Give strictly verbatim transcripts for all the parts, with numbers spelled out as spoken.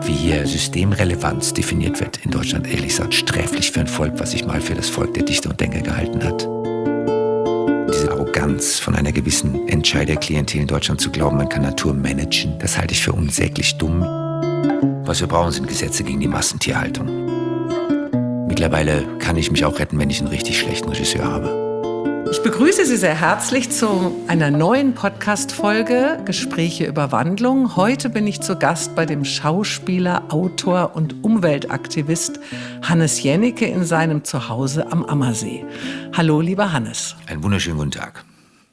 wie hier Systemrelevanz definiert wird in Deutschland, ehrlich gesagt, sträflich für ein Volk, was sich mal für das Volk der Dichter und Denker gehalten hat. Diese Arroganz von einer gewissen Entscheiderklientel in Deutschland zu glauben, man kann Natur managen, das halte ich für unsäglich dumm. Was wir brauchen, sind Gesetze gegen die Massentierhaltung. Mittlerweile kann ich mich auch retten, wenn ich einen richtig schlechten Regisseur habe. Ich begrüße Sie sehr herzlich zu einer neuen Podcast-Folge Gespräche über Wandlung. Heute bin ich zu Gast bei dem Schauspieler, Autor und Umweltaktivist Hannes Jennecke in seinem Zuhause am Ammersee. Hallo, lieber Hannes. Einen wunderschönen guten Tag.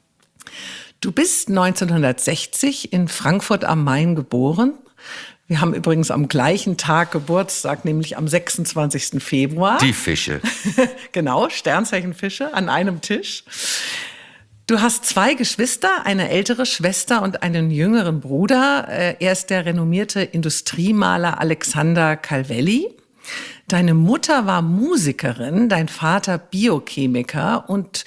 Du bist neunzehnhundertsechzig in Frankfurt am Main geboren. Wir haben übrigens am gleichen Tag Geburtstag, nämlich am sechsundzwanzigsten Februar. Die Fische. Genau, Sternzeichenfische an einem Tisch. Du hast zwei Geschwister, eine ältere Schwester und einen jüngeren Bruder. Er ist der renommierte Industriemaler Alexander Calvelli. Deine Mutter war Musikerin, dein Vater Biochemiker und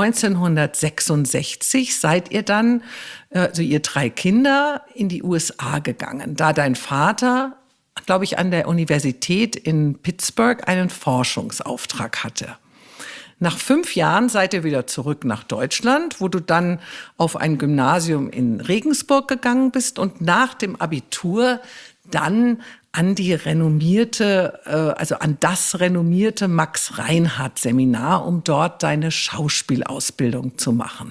neunzehnhundertsechsundsechzig seid ihr dann, also ihr drei Kinder, in die U S A gegangen, da dein Vater, glaube ich, an der Universität in Pittsburgh einen Forschungsauftrag hatte. Nach fünf Jahren seid ihr wieder zurück nach Deutschland, wo du dann auf ein Gymnasium in Regensburg gegangen bist und nach dem Abitur dann an die renommierte, also an das renommierte Max-Reinhardt-Seminar, um dort deine Schauspielausbildung zu machen.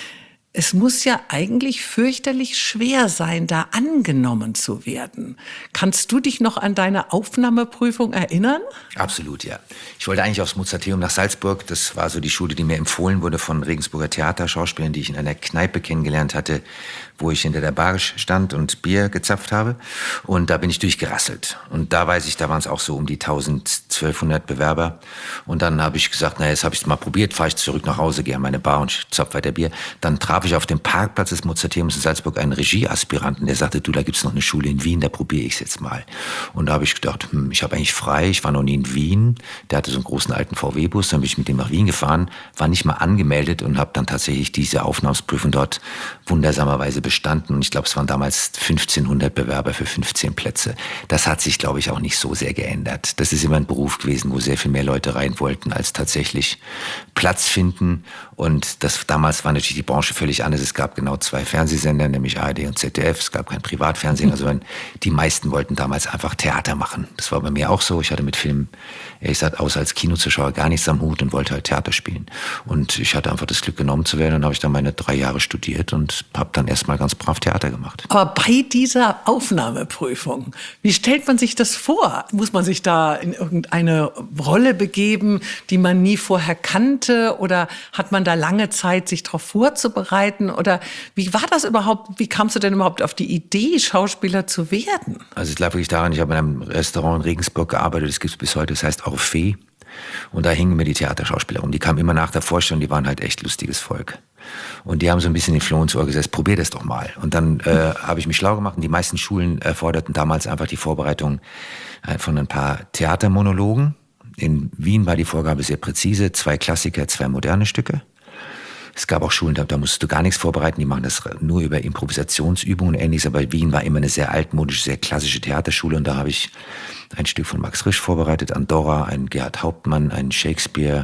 Es muss ja eigentlich fürchterlich schwer sein, da angenommen zu werden. Kannst du dich noch an deine Aufnahmeprüfung erinnern? Absolut, ja. Ich wollte eigentlich aufs Mozarteum nach Salzburg. Das war so die Schule, die mir empfohlen wurde von Regensburger Theaterschauspielern, die ich in einer Kneipe kennengelernt hatte, wo ich hinter der Bar stand und Bier gezapft habe. Und da bin ich durchgerasselt. Und da weiß ich, da waren es auch so um die zwölfhundert Bewerber. Und dann habe ich gesagt, naja, jetzt habe ich es mal probiert, fahre ich zurück nach Hause, gehe an meine Bar und zapf weiter Bier. Dann traf ich auf dem Parkplatz des Mozarteums in Salzburg einen Regieaspiranten, der sagte, du, da gibt's noch eine Schule in Wien, da probiere ich es jetzt mal. Und da habe ich gedacht, hm, ich habe eigentlich frei, ich war noch nie in Wien. Der hatte so einen großen alten V W-Bus, dann bin ich mit dem nach Wien gefahren, war nicht mal angemeldet und habe dann tatsächlich diese Aufnahmeprüfung dort wundersamerweise bestanden. Und ich glaube, es waren damals fünfzehnhundert Bewerber für fünfzehn Plätze. Das hat sich, glaube ich, auch nicht so sehr geändert. Das ist immer ein Beruf gewesen, wo sehr viel mehr Leute rein wollten, als tatsächlich Platz finden. Und das damals war natürlich die Branche völlig anders. Es gab genau zwei Fernsehsender, nämlich A R D und Z D F. Es gab kein Privatfernsehen. Also die meisten wollten damals einfach Theater machen. Das war bei mir auch so. Ich hatte mit Film, ehrlich gesagt, außer als Kinozuschauer gar nichts am Hut und wollte halt Theater spielen. Und ich hatte einfach das Glück, genommen zu werden. Dann habe ich dann meine drei Jahre studiert und habe dann erstmal ganz brav Theater gemacht. Aber bei dieser Aufnahmeprüfung, wie stellt man sich das vor? Muss man sich da in irgendeine Rolle begeben, die man nie vorher kannte? Oder hat man da lange Zeit, sich darauf vorzubereiten? Oder wie war das überhaupt? Wie kamst du denn überhaupt auf die Idee, Schauspieler zu werden? Also es lag wirklich daran, ich habe in einem Restaurant in Regensburg gearbeitet, das gibt es bis heute, das heißt Orphée. Und da hingen mir die Theaterschauspieler rum. Die kamen immer nach der Vorstellung, die waren halt echt lustiges Volk. Und die haben so ein bisschen den Floh ins Ohr gesetzt, probier das doch mal. Und dann äh, habe ich mich schlau gemacht und die meisten Schulen erforderten damals einfach die Vorbereitung äh, von ein paar Theatermonologen. In Wien war die Vorgabe sehr präzise, zwei Klassiker, zwei moderne Stücke. Es gab auch Schulen, da, da musstest du gar nichts vorbereiten, die machen das nur über Improvisationsübungen und Ähnliches, aber Wien war immer eine sehr altmodische, sehr klassische Theaterschule und da habe ich ein Stück von Max Frisch vorbereitet, Andorra, ein Gerhard Hauptmann, ein Shakespeare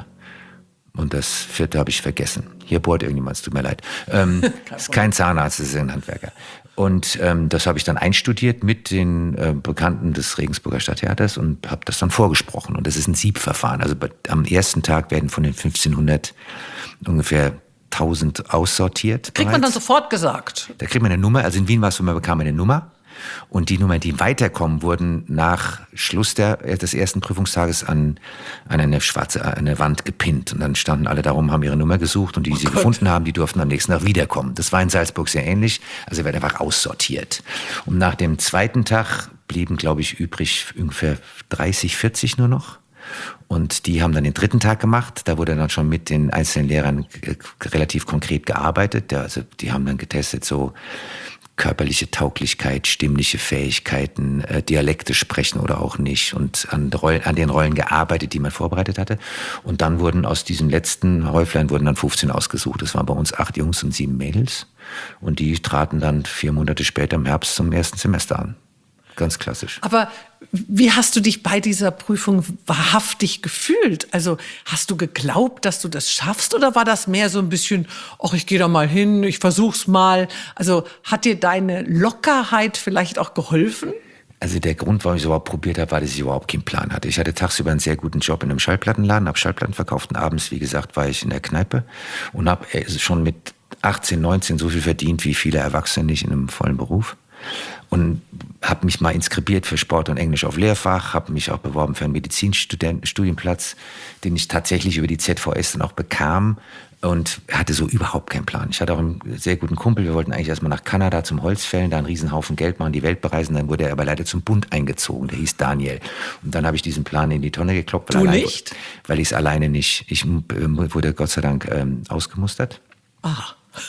und das vierte habe ich vergessen. Hier bohrt irgendjemand, es tut mir leid. Ähm, das ist kein Zahnarzt, das ist ein Handwerker. Und ähm, das habe ich dann einstudiert mit den äh, Bekannten des Regensburger Stadttheaters und habe das dann vorgesprochen. Und das ist ein Siebverfahren. Also bei, am ersten Tag werden von den fünfzehnhundert ungefähr tausend aussortiert. Kriegt man dann sofort gesagt? Da kriegt man eine Nummer. Also in Wien war es so, man bekam eine Nummer. Und die Nummer, die weiterkommen, wurden nach Schluss der, des ersten Prüfungstages an, an eine schwarze an eine Wand gepinnt. Und dann standen alle darum, haben ihre Nummer gesucht und die, die sie oh gefunden haben, die durften am nächsten Tag wiederkommen. Das war in Salzburg sehr ähnlich. Also wird einfach aussortiert. Und nach dem zweiten Tag blieben, glaube ich, übrig ungefähr dreißig, vierzig nur noch. Und die haben dann den dritten Tag gemacht. Da wurde dann schon mit den einzelnen Lehrern relativ konkret gearbeitet. Also die haben dann getestet, so körperliche Tauglichkeit, stimmliche Fähigkeiten, äh, Dialekte sprechen oder auch nicht und an, Rollen, an den Rollen gearbeitet, die man vorbereitet hatte. Und dann wurden aus diesem letzten Häuflein wurden dann fünfzehn ausgesucht. Das waren bei uns acht Jungs und sieben Mädels. Und die traten dann vier Monate später im Herbst zum ersten Semester an. ganz klassisch. Aber wie hast du dich bei dieser Prüfung wahrhaftig gefühlt? Also hast du geglaubt, dass du das schaffst oder war das mehr so ein bisschen, ach, ich gehe da mal hin, ich versuch's mal? Also hat dir deine Lockerheit vielleicht auch geholfen? Also der Grund, warum ich es überhaupt probiert habe, war, dass ich überhaupt keinen Plan hatte. Ich hatte tagsüber einen sehr guten Job in einem Schallplattenladen, habe Schallplatten verkauft und abends, wie gesagt, war ich in der Kneipe und habe schon mit achtzehn, neunzehn so viel verdient wie viele Erwachsene nicht in einem vollen Beruf. Und habe mich mal inskribiert für Sport und Englisch auf Lehrfach, habe mich auch beworben für einen Medizinstudienplatz, den ich tatsächlich über die Z V S dann auch bekam und hatte so überhaupt keinen Plan. Ich hatte auch einen sehr guten Kumpel, wir wollten eigentlich erstmal nach Kanada zum Holzfällen, da einen Riesenhaufen Geld machen, die Welt bereisen, dann wurde er aber leider zum Bund eingezogen, der hieß Daniel. Und dann habe ich diesen Plan in die Tonne gekloppt. Du allein, nicht? Weil ich es alleine nicht, ich wurde Gott sei Dank ähm, ausgemustert. Ah.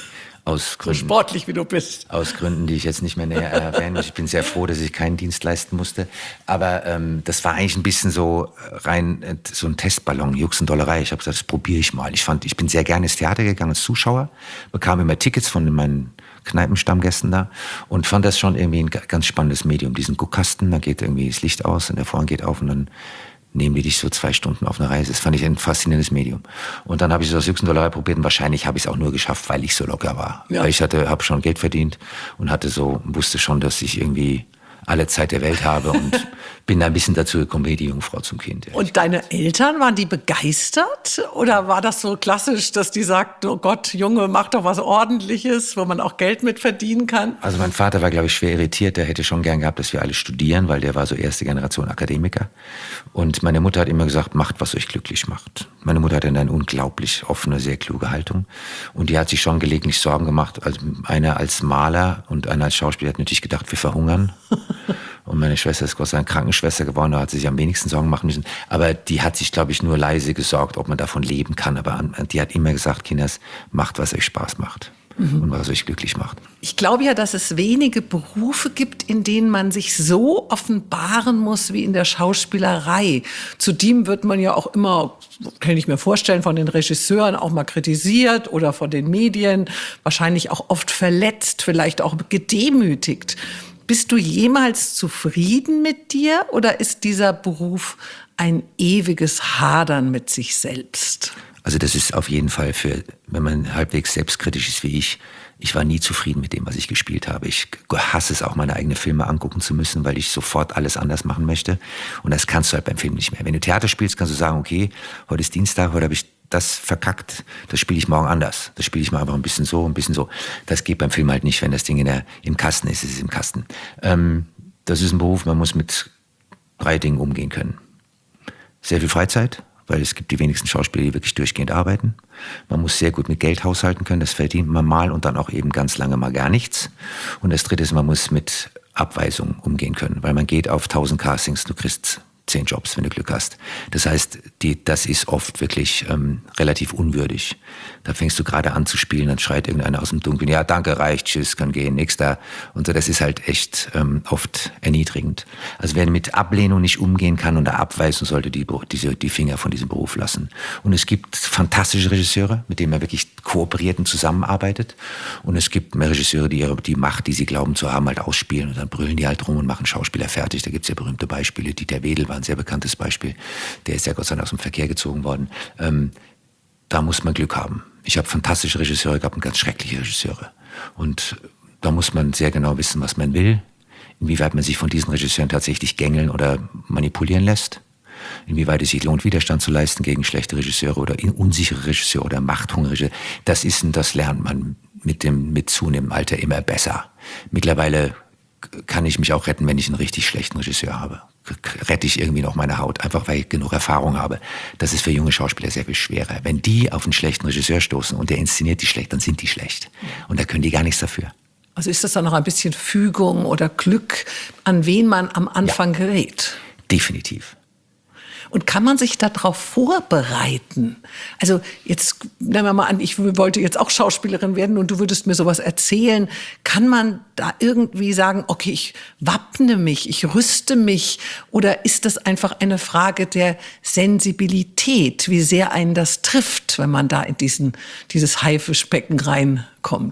Aus So Gründen, sportlich, wie du bist. Aus Gründen, die ich jetzt nicht mehr näher erwähne. Ich bin sehr froh, dass ich keinen Dienst leisten musste. Aber ähm, das war eigentlich ein bisschen so rein äh, so ein Testballon, Jux und Dollerei. Ich habe gesagt, das probiere ich mal. Ich fand, ich bin sehr gerne ins Theater gegangen als Zuschauer, bekam immer Tickets von meinen Kneipenstammgästen da und fand das schon irgendwie ein ganz spannendes Medium. Diesen Guckkasten, da geht irgendwie das Licht aus und der Vorhang geht auf und dann nehmen die dich so zwei Stunden auf eine Reise. Das fand ich ein faszinierendes Medium. Und dann habe ich so das Juxendollerei probiert und wahrscheinlich habe ich es auch nur geschafft, weil ich so locker war. Ja. Weil ich hatte, habe schon Geld verdient und hatte so, wusste schon, dass ich irgendwie alle Zeit der Welt habe und bin da ein bisschen dazu gekommen, wie die Jungfrau zum Kind. Und deine Eltern, waren die begeistert? Oder war das so klassisch, dass die sagten, oh Gott, Junge, mach doch was Ordentliches, wo man auch Geld mit verdienen kann? Also mein Vater war, glaube ich, schwer irritiert. Der hätte schon gern gehabt, dass wir alle studieren, weil der war so erste Generation Akademiker. Und meine Mutter hat immer gesagt, macht, was euch glücklich macht. Meine Mutter hatte eine unglaublich offene, sehr kluge Haltung. Und die hat sich schon gelegentlich Sorgen gemacht. Also einer als Maler und einer als Schauspieler hat natürlich gedacht, wir verhungern. Und meine Schwester ist Gott sei Dank Krankenschwester geworden, da hat sie sich am wenigsten Sorgen machen müssen. Aber die hat sich, glaube ich, nur leise gesorgt, ob man davon leben kann. Aber die hat immer gesagt, Kinders, macht, was euch Spaß macht. Mhm. Und was euch glücklich macht. Ich glaube ja, dass es wenige Berufe gibt, in denen man sich so offenbaren muss wie in der Schauspielerei. Zudem wird man ja auch immer, kann ich mir vorstellen, von den Regisseuren auch mal kritisiert oder von den Medien, wahrscheinlich auch oft verletzt, vielleicht auch gedemütigt. Bist du jemals zufrieden mit dir oder ist dieser Beruf ein ewiges Hadern mit sich selbst? Also das ist auf jeden Fall für, wenn man halbwegs selbstkritisch ist wie ich, ich war nie zufrieden mit dem, was ich gespielt habe. Ich hasse es auch, meine eigenen Filme angucken zu müssen, weil ich sofort alles anders machen möchte. Und das kannst du halt beim Film nicht mehr. Wenn du Theater spielst, kannst du sagen, okay, heute ist Dienstag, heute habe ich das verkackt, das spiele ich morgen anders. Das spiele ich mal einfach ein bisschen so, ein bisschen so. Das geht beim Film halt nicht, wenn das Ding in der, im Kasten ist, ist es im Kasten. Ähm, das ist ein Beruf, man muss mit drei Dingen umgehen können. Sehr viel Freizeit, weil es gibt die wenigsten Schauspieler, die wirklich durchgehend arbeiten. Man muss sehr gut mit Geld haushalten können, das verdient man mal und dann auch eben ganz lange mal gar nichts. Und das dritte ist, man muss mit Abweisungen umgehen können, weil man geht auf tausend Castings, du kriegst zehn Jobs, wenn du Glück hast. Das heißt, die, das ist oft wirklich ähm, relativ unwürdig. Da fängst du gerade an zu spielen, dann schreit irgendeiner aus dem Dunkeln, ja, danke, reicht, tschüss, kann gehen, nächster. Und so, das ist halt echt ähm, oft erniedrigend. Also wer mit Ablehnung nicht umgehen kann und da abweisen sollte, die, diese, die Finger von diesem Beruf lassen. Und es gibt fantastische Regisseure, mit denen man wirklich kooperiert und zusammenarbeitet. Und es gibt mehr Regisseure, die ihre die Macht, die sie glauben zu haben, halt ausspielen. Und dann brüllen die halt rum und machen Schauspieler fertig. Da gibt's ja berühmte Beispiele. Dieter Wedel war ein sehr bekanntes Beispiel. Der ist ja Gott sei Dank aus dem Verkehr gezogen worden. Ähm, da muss man Glück haben. Ich habe fantastische Regisseure gehabt und ganz schreckliche Regisseure. Und da muss man sehr genau wissen, was man will. Inwieweit man sich von diesen Regisseuren tatsächlich gängeln oder manipulieren lässt. Inwieweit es sich lohnt, Widerstand zu leisten gegen schlechte Regisseure oder unsichere Regisseure oder machthungrige. Das ist und das lernt man mit dem mit zunehmendem Alter immer besser. Mittlerweile kann ich mich auch retten, wenn ich einen richtig schlechten Regisseur habe. Rette ich irgendwie noch meine Haut, einfach weil ich genug Erfahrung habe. Das ist für junge Schauspieler sehr viel schwerer. Wenn die auf einen schlechten Regisseur stoßen und der inszeniert die schlecht, dann sind die schlecht. Und da können die gar nichts dafür. Also ist das dann noch ein bisschen Fügung oder Glück, an wen man am Anfang ja, gerät? Definitiv. Und kann man sich darauf vorbereiten? Also jetzt nehmen wir mal an, ich wollte jetzt auch Schauspielerin werden und du würdest mir sowas erzählen. Kann man da irgendwie sagen, okay, ich wappne mich, ich rüste mich? Oder ist das einfach eine Frage der Sensibilität, wie sehr einen das trifft, wenn man da in diesen, dieses Haifischbecken reinkommt?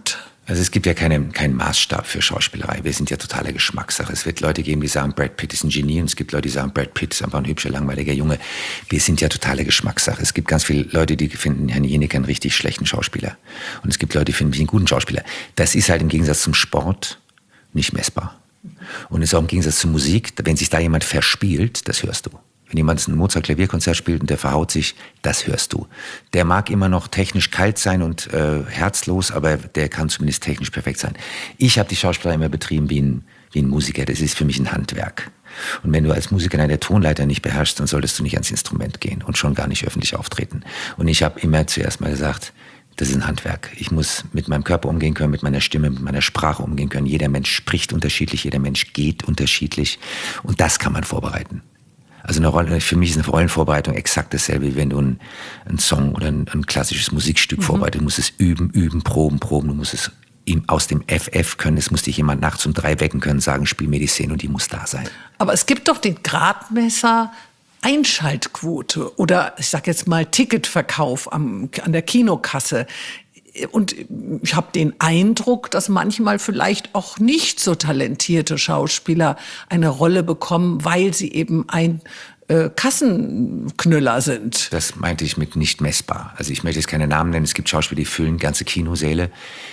Also es gibt ja keine, keinen Maßstab für Schauspielerei. Wir sind ja totale Geschmackssache. Es wird Leute geben, die sagen, Brad Pitt ist ein Genie, und es gibt Leute, die sagen, Brad Pitt ist einfach ein hübscher, langweiliger Junge. Wir sind ja totale Geschmackssache. Es gibt ganz viele Leute, die finden Herrn Jeneke einen richtig schlechten Schauspieler. Und es gibt Leute, die finden mich einen guten Schauspieler. Das ist halt im Gegensatz zum Sport nicht messbar. Und es ist auch im Gegensatz zur Musik, wenn sich da jemand verspielt, das hörst du. Wenn jemand ein Mozart-Klavierkonzert spielt und der verhaut sich, das hörst du. Der mag immer noch technisch kalt sein und äh, herzlos, aber der kann zumindest technisch perfekt sein. Ich habe die Schauspielerei immer betrieben wie ein, wie ein Musiker. Das ist für mich ein Handwerk. Und wenn du als Musiker deine Tonleiter nicht beherrschst, dann solltest du nicht ans Instrument gehen und schon gar nicht öffentlich auftreten. Und ich habe immer zuerst mal gesagt, das ist ein Handwerk. Ich muss mit meinem Körper umgehen können, mit meiner Stimme, mit meiner Sprache umgehen können. Jeder Mensch spricht unterschiedlich, jeder Mensch geht unterschiedlich. Und das kann man vorbereiten. Also eine Rolle, für mich ist eine Rollenvorbereitung exakt dasselbe, wie wenn du einen, einen Song oder ein, ein klassisches Musikstück mhm. vorbereitest. Du musst es üben, üben, proben, proben. Du musst es ihm aus dem F F können. Es muss dich jemand nachts um drei wecken können, sagen, spiel mir die Szene, und die muss da sein. Aber es gibt doch den Gradmesser Einschaltquote oder ich sag jetzt mal Ticketverkauf am, an der Kinokasse. Und ich habe den Eindruck, dass manchmal vielleicht auch nicht so talentierte Schauspieler eine Rolle bekommen, weil sie eben ein äh, Kassenknüller sind. Das meinte ich mit nicht messbar. Also ich möchte jetzt keine Namen nennen. Es gibt Schauspieler, die füllen ganze Kinosäle,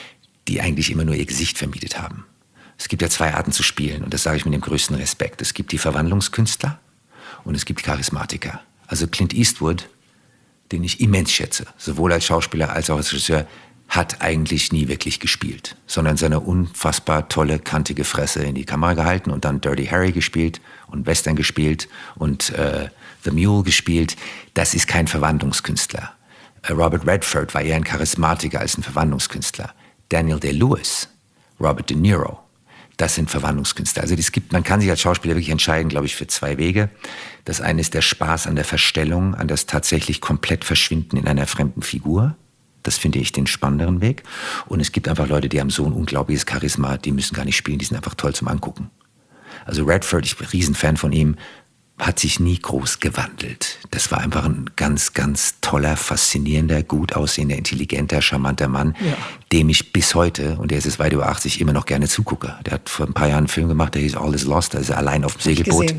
die eigentlich immer nur ihr Gesicht vermietet haben. Es gibt ja zwei Arten zu spielen, und das sage ich mit dem größten Respekt. Es gibt die Verwandlungskünstler und es gibt die Charismatiker. Also Clint Eastwood, den ich immens schätze, sowohl als Schauspieler als auch als Regisseur, hat eigentlich nie wirklich gespielt, sondern seine unfassbar tolle, kantige Fresse in die Kamera gehalten und dann Dirty Harry gespielt und Western gespielt und äh, The Mule gespielt. Das ist kein Verwandlungskünstler. Äh, Robert Redford war eher ein Charismatiker als ein Verwandlungskünstler. Daniel Day-Lewis, Robert De Niro, das sind Verwandlungskünstler. Also es gibt, man kann sich als Schauspieler wirklich entscheiden, glaube ich, für zwei Wege. Das eine ist der Spaß an der Verstellung, an das tatsächlich komplett Verschwinden in einer fremden Figur. Das finde ich den spannenderen Weg. Und es gibt einfach Leute, die haben so ein unglaubliches Charisma, die müssen gar nicht spielen, die sind einfach toll zum Angucken. Also Redford, ich bin ein Riesenfan von ihm, hat sich nie groß gewandelt. Das war einfach ein ganz, ganz toller, faszinierender, gut aussehender, intelligenter, charmanter Mann, ja. dem ich bis heute, und der ist jetzt weit über achtzig, immer noch gerne zugucke. Der hat vor ein paar Jahren einen Film gemacht, der hieß All is Lost, da ist er allein auf dem Segelboot.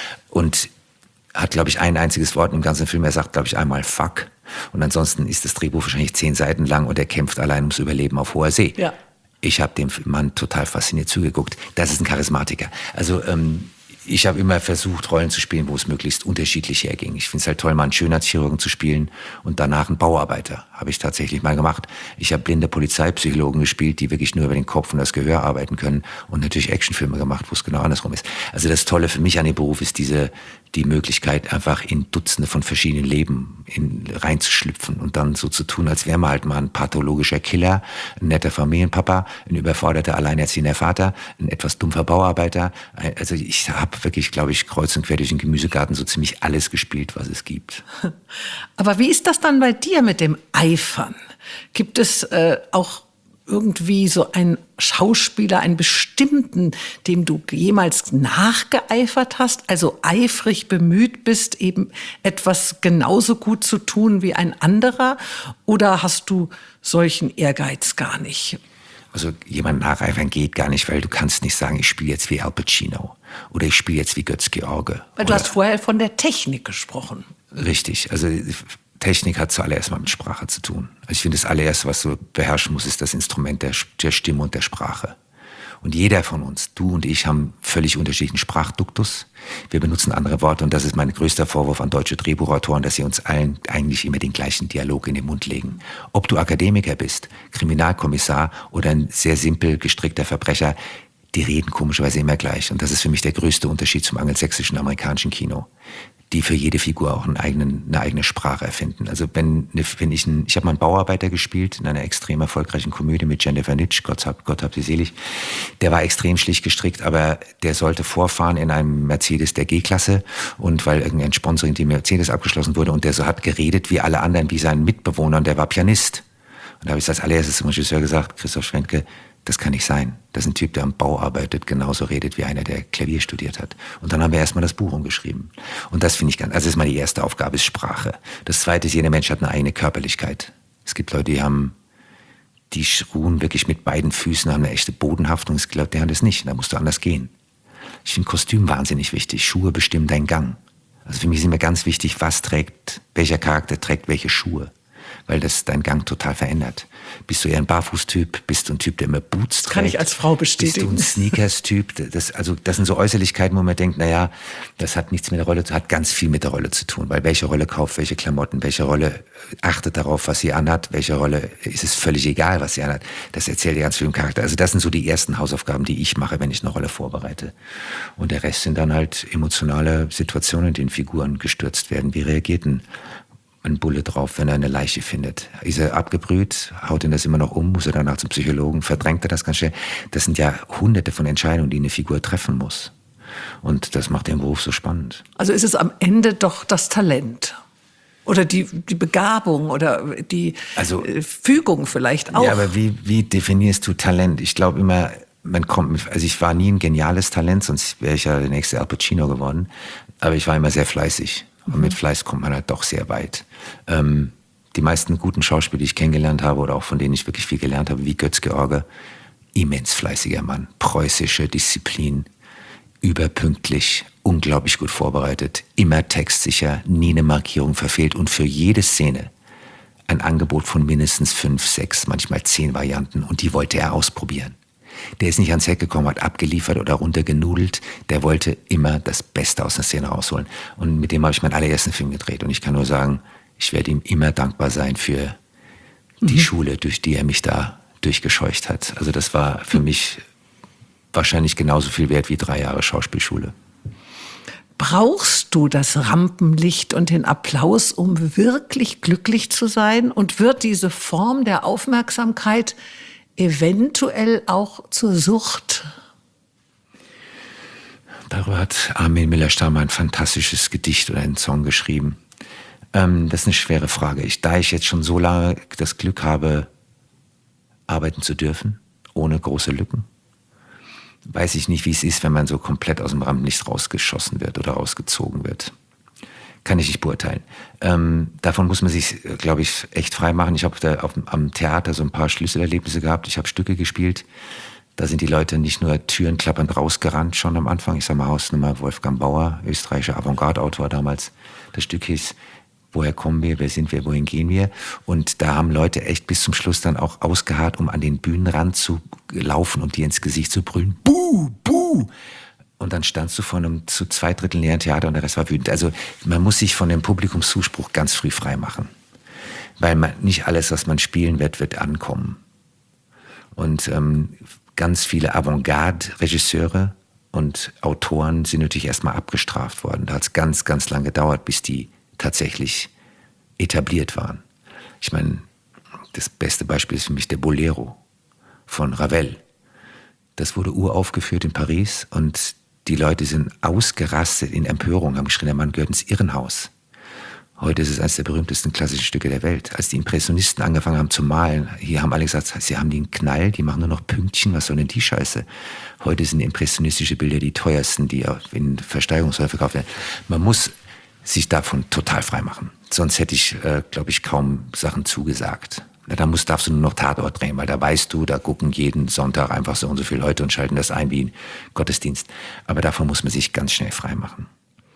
Und hat, glaube ich, ein einziges Wort im ganzen Film. Er sagt, glaube ich, einmal Fuck. Und ansonsten ist das Drehbuch wahrscheinlich zehn Seiten lang und er kämpft allein ums Überleben auf hoher See. Ja. Ich habe dem Mann total fasziniert zugeguckt. Das ist ein Charismatiker. Also ähm, ich habe immer versucht, Rollen zu spielen, wo es möglichst unterschiedlich herging. Ich finde es halt toll, mal einen Schönheitschirurgen zu spielen und danach einen Bauarbeiter. Habe ich tatsächlich mal gemacht. Ich habe blinde Polizeipsychologen gespielt, die wirklich nur über den Kopf und das Gehör arbeiten können, und natürlich Actionfilme gemacht, wo es genau andersrum ist. Also das Tolle für mich an dem Beruf ist diese die Möglichkeit, einfach in Dutzende von verschiedenen Leben in, reinzuschlüpfen und dann so zu tun, als wäre man halt mal ein pathologischer Killer, ein netter Familienpapa, ein überforderter, alleinerziehender Vater, ein etwas dumpfer Bauarbeiter. Also ich habe wirklich, glaube ich, kreuz und quer durch den Gemüsegarten so ziemlich alles gespielt, was es gibt. Aber wie ist das dann bei dir mit dem Eifern? Gibt es äh, auch irgendwie so einen Schauspieler, einen bestimmten, dem du jemals nachgeeifert hast, also eifrig bemüht bist, eben etwas genauso gut zu tun wie ein anderer? Oder hast du solchen Ehrgeiz gar nicht? Also jemand nacheifern geht gar nicht, weil du kannst nicht sagen, ich spiele jetzt wie Al Pacino oder ich spiele jetzt wie Götz-George. Weil du hast vorher von der Technik gesprochen. Richtig, also Technik hat zuallererst mal mit Sprache zu tun. Also ich finde, das allererste, was du beherrschen musst, ist das Instrument der, der Stimme und der Sprache. Und jeder von uns, du und ich, haben völlig unterschiedlichen Sprachduktus. Wir benutzen andere Worte, und das ist mein größter Vorwurf an deutsche Drehbuchautoren, dass sie uns allen eigentlich immer den gleichen Dialog in den Mund legen. Ob du Akademiker bist, Kriminalkommissar oder ein sehr simpel gestrickter Verbrecher, die reden komischerweise immer gleich. Und das ist für mich der größte Unterschied zum angelsächsischen amerikanischen Kino, die für jede Figur auch einen eigenen, eine eigene Sprache erfinden. Also wenn, wenn ich ein, ich habe mal einen Bauarbeiter gespielt in einer extrem erfolgreichen Komödie mit Jennifer Nitsch, Gott hab, Gott hab sie selig. Der war extrem schlicht gestrickt, aber der sollte vorfahren in einem Mercedes der G-Klasse, und weil irgendein Sponsoring die Mercedes abgeschlossen wurde, und der so hat geredet wie alle anderen, wie sein Mitbewohner, und der war Pianist. Und da habe ich als allererstes zum Regisseur gesagt, Christoph Schwentke, das kann nicht sein. Das ist ein Typ, der am Bau arbeitet, genauso redet wie einer, der Klavier studiert hat. Und dann haben wir erstmal das Buch umgeschrieben. Und das finde ich ganz, also das ist mal die erste Aufgabe, ist Sprache. Das zweite ist, jeder Mensch hat eine eigene Körperlichkeit. Es gibt Leute, die haben, die ruhen wirklich mit beiden Füßen, haben eine echte Bodenhaftung. Ich glaube, der hat es nicht, da musst du anders gehen. Ich finde Kostüm wahnsinnig wichtig. Schuhe bestimmen deinen Gang. Also für mich ist immer ganz wichtig, was trägt, welcher Charakter trägt welche Schuhe. Weil das deinen Gang total verändert. Bist du eher ein Barfußtyp? Bist du ein Typ, der immer Boots trägt? Kann ich als Frau bestätigen. Bist du ein Sneakers-Typ? Das, also, das sind so Äußerlichkeiten, wo man denkt, naja, das hat nichts mit der Rolle zu tun, hat ganz viel mit der Rolle zu tun. Weil welche Rolle kauft welche Klamotten, welche Rolle achtet darauf, was sie anhat, welche Rolle ist es völlig egal, was sie anhat. Das erzählt dir ganz viel im Charakter. Also das sind so die ersten Hausaufgaben, die ich mache, wenn ich eine Rolle vorbereite. Und der Rest sind dann halt emotionale Situationen, in denen Figuren gestürzt werden. Wie reagiert denn ein Bulle drauf, wenn er eine Leiche findet? Ist er abgebrüht? Haut ihn das immer noch um? Muss er danach zum Psychologen? Verdrängt er das ganz schnell? Das sind ja hunderte von Entscheidungen, die eine Figur treffen muss. Und das macht den Beruf so spannend. Also ist es am Ende doch das Talent. Oder die, die Begabung oder die also, Fügung vielleicht auch. Ja, aber wie, wie definierst du Talent? Ich glaube immer, man kommt mit, also ich war nie ein geniales Talent, sonst wäre ich ja der nächste Al Pacino geworden. Aber ich war immer sehr fleißig. Und mit Fleiß kommt man halt doch sehr weit. Ähm, die meisten guten Schauspieler, die ich kennengelernt habe oder auch von denen ich wirklich viel gelernt habe, wie Götz-George, immens fleißiger Mann, preußische Disziplin, überpünktlich, unglaublich gut vorbereitet, immer textsicher, nie eine Markierung verfehlt und für jede Szene ein Angebot von mindestens fünf, sechs, manchmal zehn Varianten und die wollte er ausprobieren. Der ist nicht ans Set gekommen, hat abgeliefert oder runtergenudelt. Der wollte immer das Beste aus der Szene rausholen. Und mit dem habe ich meinen allerersten Film gedreht. Und ich kann nur sagen, ich werde ihm immer dankbar sein für die mhm. Schule, durch die er mich da durchgescheucht hat. Also das war für mich wahrscheinlich genauso viel wert wie drei Jahre Schauspielschule. Brauchst du das Rampenlicht und den Applaus, um wirklich glücklich zu sein? Und wird diese Form der Aufmerksamkeit eventuell auch zur Sucht? Darüber hat Armin Miller-Stamm ein fantastisches Gedicht oder einen Song geschrieben. Ähm, das ist eine schwere Frage. Ich, da ich jetzt schon so lange das Glück habe, arbeiten zu dürfen, ohne große Lücken, weiß ich nicht, wie es ist, wenn man so komplett aus dem Rampenlicht rausgeschossen wird oder rausgezogen wird. Kann ich nicht beurteilen. Ähm, davon muss man sich, glaube ich, echt frei machen. Ich habe da auf, am Theater so ein paar Schlüsselerlebnisse gehabt. Ich habe Stücke gespielt. Da sind die Leute nicht nur Türen klappernd rausgerannt schon am Anfang. Ich sage mal Hausnummer Wolfgang Bauer, österreichischer Avantgarde-Autor damals. Das Stück hieß Woher kommen wir, wer sind wir, wohin gehen wir? Und da haben Leute echt bis zum Schluss dann auch ausgeharrt, um an den Bühnenrand zu laufen und dir ins Gesicht zu brüllen. Buh, buh! Und dann standst du vor einem zu zwei Drittel leeren Theater und der Rest war wütend. Also man muss sich von dem Publikumszuspruch ganz früh frei machen. Weil man, nicht alles, was man spielen wird, wird ankommen. Und ähm, ganz viele Avantgarde-Regisseure und Autoren sind natürlich erstmal abgestraft worden. Da hat es ganz, ganz lang gedauert, bis die tatsächlich etabliert waren. Ich meine, das beste Beispiel ist für mich der Bolero von Ravel. Das wurde uraufgeführt in Paris und die Leute sind ausgerastet in Empörung, haben geschrien, der Mann gehört ins Irrenhaus. Heute ist es eines der berühmtesten klassischen Stücke der Welt. Als die Impressionisten angefangen haben zu malen, hier haben alle gesagt, sie haben den Knall, die machen nur noch Pünktchen, was soll denn die Scheiße? Heute sind impressionistische Bilder die teuersten, die in Versteigerungshäuser verkauft werden. Man muss sich davon total frei machen. Sonst hätte ich, äh, glaube ich, kaum Sachen zugesagt. Na, da musst, darfst du nur noch Tatort drehen, weil da weißt du, da gucken jeden Sonntag einfach so und so viele Leute und schalten das ein wie ein Gottesdienst. Aber davon muss man sich ganz schnell frei machen.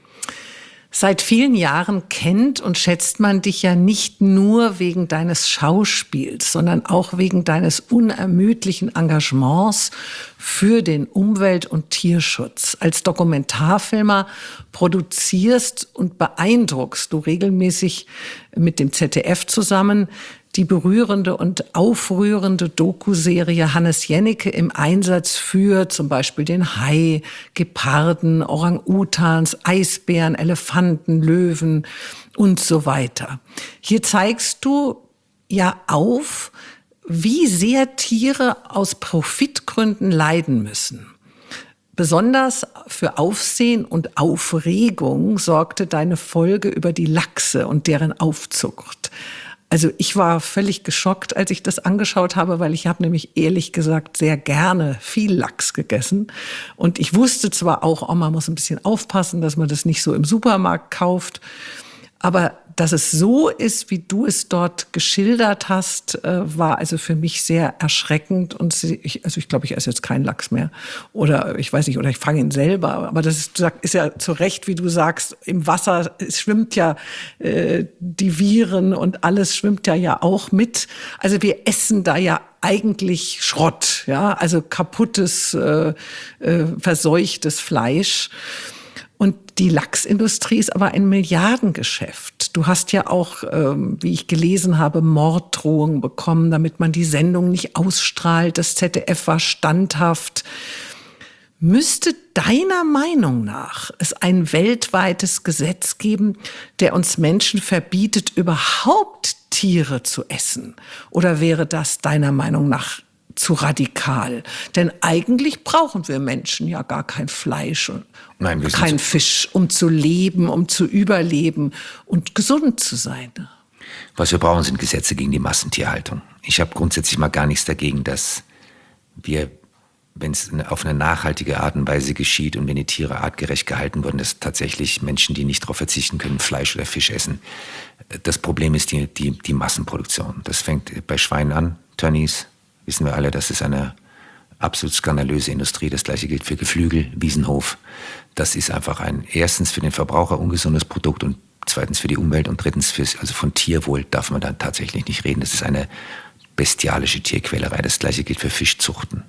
Seit vielen Jahren kennt und schätzt man dich ja nicht nur wegen deines Schauspiels, sondern auch wegen deines unermüdlichen Engagements für den Umwelt- und Tierschutz. Als Dokumentarfilmer produzierst und beeindruckst du regelmäßig mit dem Z D F zusammen die berührende und aufrührende Doku-Serie Hannes Jennecke im Einsatz für zum Beispiel den Hai, Geparden, Orang-Utans, Eisbären, Elefanten, Löwen und so weiter. Hier zeigst du ja auf, wie sehr Tiere aus Profitgründen leiden müssen. Besonders für Aufsehen und Aufregung sorgte deine Folge über die Lachse und deren Aufzucht. Also ich war völlig geschockt, als ich das angeschaut habe, weil ich habe nämlich ehrlich gesagt sehr gerne viel Lachs gegessen. Und ich wusste zwar auch, oh, man muss ein bisschen aufpassen, dass man das nicht so im Supermarkt kauft. Aber dass es so ist, wie du es dort geschildert hast, äh, war also für mich sehr erschreckend. Und ich, also ich glaube, ich esse jetzt keinen Lachs mehr. Oder ich weiß nicht, oder ich fange ihn selber. Aber das ist, ist ja zu Recht, wie du sagst, im Wasser es schwimmt ja äh, die Viren und alles schwimmt ja ja auch mit. Also wir essen da ja eigentlich Schrott, ja, also kaputtes, äh, äh, verseuchtes Fleisch. Und die Lachsindustrie ist aber ein Milliardengeschäft. Du hast ja auch, ähm, wie ich gelesen habe, Morddrohungen bekommen, damit man die Sendung nicht ausstrahlt. Das Z D F war standhaft. Müsste deiner Meinung nach es ein weltweites Gesetz geben, der uns Menschen verbietet, überhaupt Tiere zu essen? Oder wäre das deiner Meinung nach zu radikal? Denn eigentlich brauchen wir Menschen ja gar kein Fleisch und Nein, wir kein Fisch, um zu leben, um zu überleben und gesund zu sein. Was wir brauchen, sind Gesetze gegen die Massentierhaltung. Ich habe grundsätzlich mal gar nichts dagegen, dass wir, wenn es auf eine nachhaltige Art und Weise geschieht und wenn die Tiere artgerecht gehalten wurden, dass tatsächlich Menschen, die nicht darauf verzichten können, Fleisch oder Fisch essen. Das Problem ist die, die, die Massenproduktion. Das fängt bei Schweinen an. Tönnies, wissen wir alle, das ist eine absolut skandalöse Industrie. Das gleiche gilt für Geflügel, Wiesenhof. Das ist einfach ein, erstens für den Verbraucher ungesundes Produkt und zweitens für die Umwelt und drittens fürs, also von Tierwohl darf man dann tatsächlich nicht reden. Das ist eine bestialische Tierquälerei. Das gleiche gilt für Fischzuchten.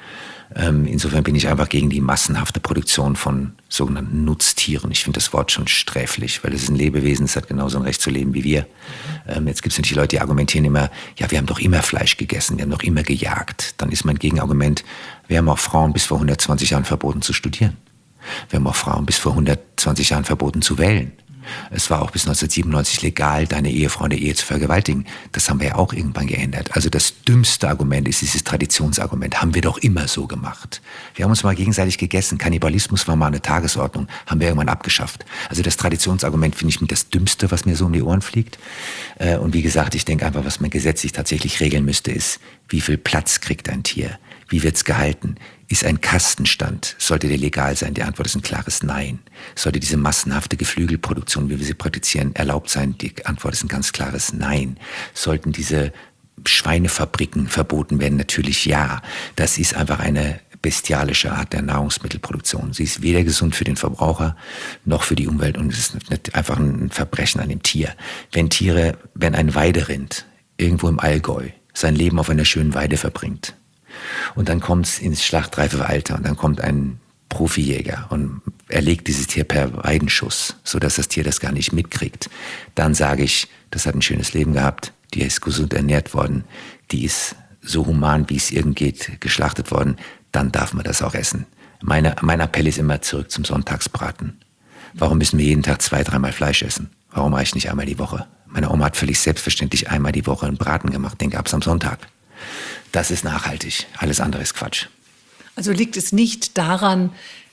Ähm, insofern bin ich einfach gegen die massenhafte Produktion von sogenannten Nutztieren. Ich finde das Wort schon sträflich, weil es ist ein Lebewesen, es hat genauso ein Recht zu leben wie wir. Ähm, jetzt gibt es natürlich Leute, die argumentieren immer, ja, wir haben doch immer Fleisch gegessen, wir haben doch immer gejagt. Dann ist mein Gegenargument, wir haben auch Frauen bis vor hundertzwanzig Jahren verboten zu studieren. Wir haben auch Frauen bis vor hundertzwanzig Jahren verboten zu wählen. Es war auch bis neunzehnhundertsiebenundneunzig legal, deine Ehefrau in der Ehe zu vergewaltigen. Das haben wir ja auch irgendwann geändert. Also das dümmste Argument ist dieses Traditionsargument. Haben wir doch immer so gemacht. Wir haben uns mal gegenseitig gegessen. Kannibalismus war mal eine Tagesordnung. Haben wir irgendwann abgeschafft. Also das Traditionsargument finde ich mit das Dümmste, was mir so um die Ohren fliegt. Und wie gesagt, ich denke einfach, was man gesetzlich tatsächlich regeln müsste, ist, wie viel Platz kriegt ein Tier? Wie wird's gehalten? Ist ein Kastenstand, sollte der legal sein? Die Antwort ist ein klares Nein. Sollte diese massenhafte Geflügelproduktion, wie wir sie praktizieren, erlaubt sein? Die Antwort ist ein ganz klares Nein. Sollten diese Schweinefabriken verboten werden? Natürlich ja. Das ist einfach eine bestialische Art der Nahrungsmittelproduktion. Sie ist weder gesund für den Verbraucher noch für die Umwelt und es ist einfach ein Verbrechen an dem Tier. Wenn Tiere, wenn ein Weiderind irgendwo im Allgäu sein Leben auf einer schönen Weide verbringt, und dann kommt es ins schlachtreife Alter und dann kommt ein Profijäger und erlegt dieses Tier per Weidenschuss, sodass das Tier das gar nicht mitkriegt. Dann sage ich, das hat ein schönes Leben gehabt, die ist gesund ernährt worden, die ist so human, wie es irgend geht, geschlachtet worden, dann darf man das auch essen. Meine, mein Appell ist immer zurück zum Sonntagsbraten. Warum müssen wir jeden Tag zwei, dreimal Fleisch essen? Warum reicht nicht einmal die Woche? Meine Oma hat völlig selbstverständlich einmal die Woche einen Braten gemacht, den gab es am Sonntag. Das ist nachhaltig. Alles andere ist Quatsch. Also liegt es nicht daran,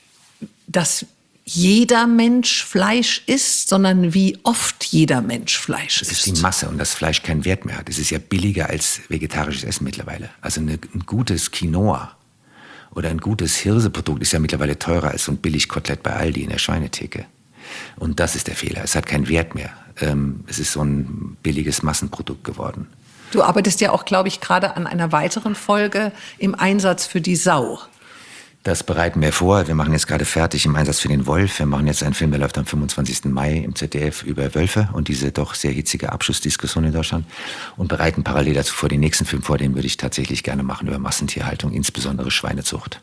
dass jeder Mensch Fleisch isst, sondern wie oft jeder Mensch Fleisch isst. Es ist die Masse und das Fleisch keinen Wert mehr hat. Es ist ja billiger als vegetarisches Essen mittlerweile. Also eine, ein gutes Quinoa oder ein gutes Hirseprodukt ist ja mittlerweile teurer als so ein Billigkotelett bei Aldi in der Schweinetheke. Und das ist der Fehler. Es hat keinen Wert mehr. Ähm, es ist so ein billiges Massenprodukt geworden. Du arbeitest ja auch, glaube ich, gerade an einer weiteren Folge im Einsatz für die Sau. Das bereiten wir vor. Wir machen jetzt gerade fertig im Einsatz für den Wolf. Wir machen jetzt einen Film, der läuft am fünfundzwanzigsten Mai im Z D F über Wölfe und diese doch sehr hitzige Abschussdiskussion in Deutschland und bereiten parallel dazu vor den nächsten Film vor, den würde ich tatsächlich gerne machen über Massentierhaltung, insbesondere Schweinezucht.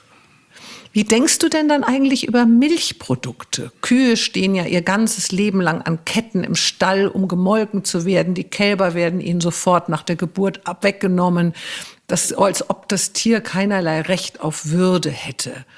Wie denkst du denn dann eigentlich über Milchprodukte? Kühe stehen ja ihr ganzes Leben lang an Ketten im Stall, um gemolken zu werden. Die Kälber werden ihnen sofort nach der Geburt weggenommen, das, als ob das Tier keinerlei Recht auf Würde hätte.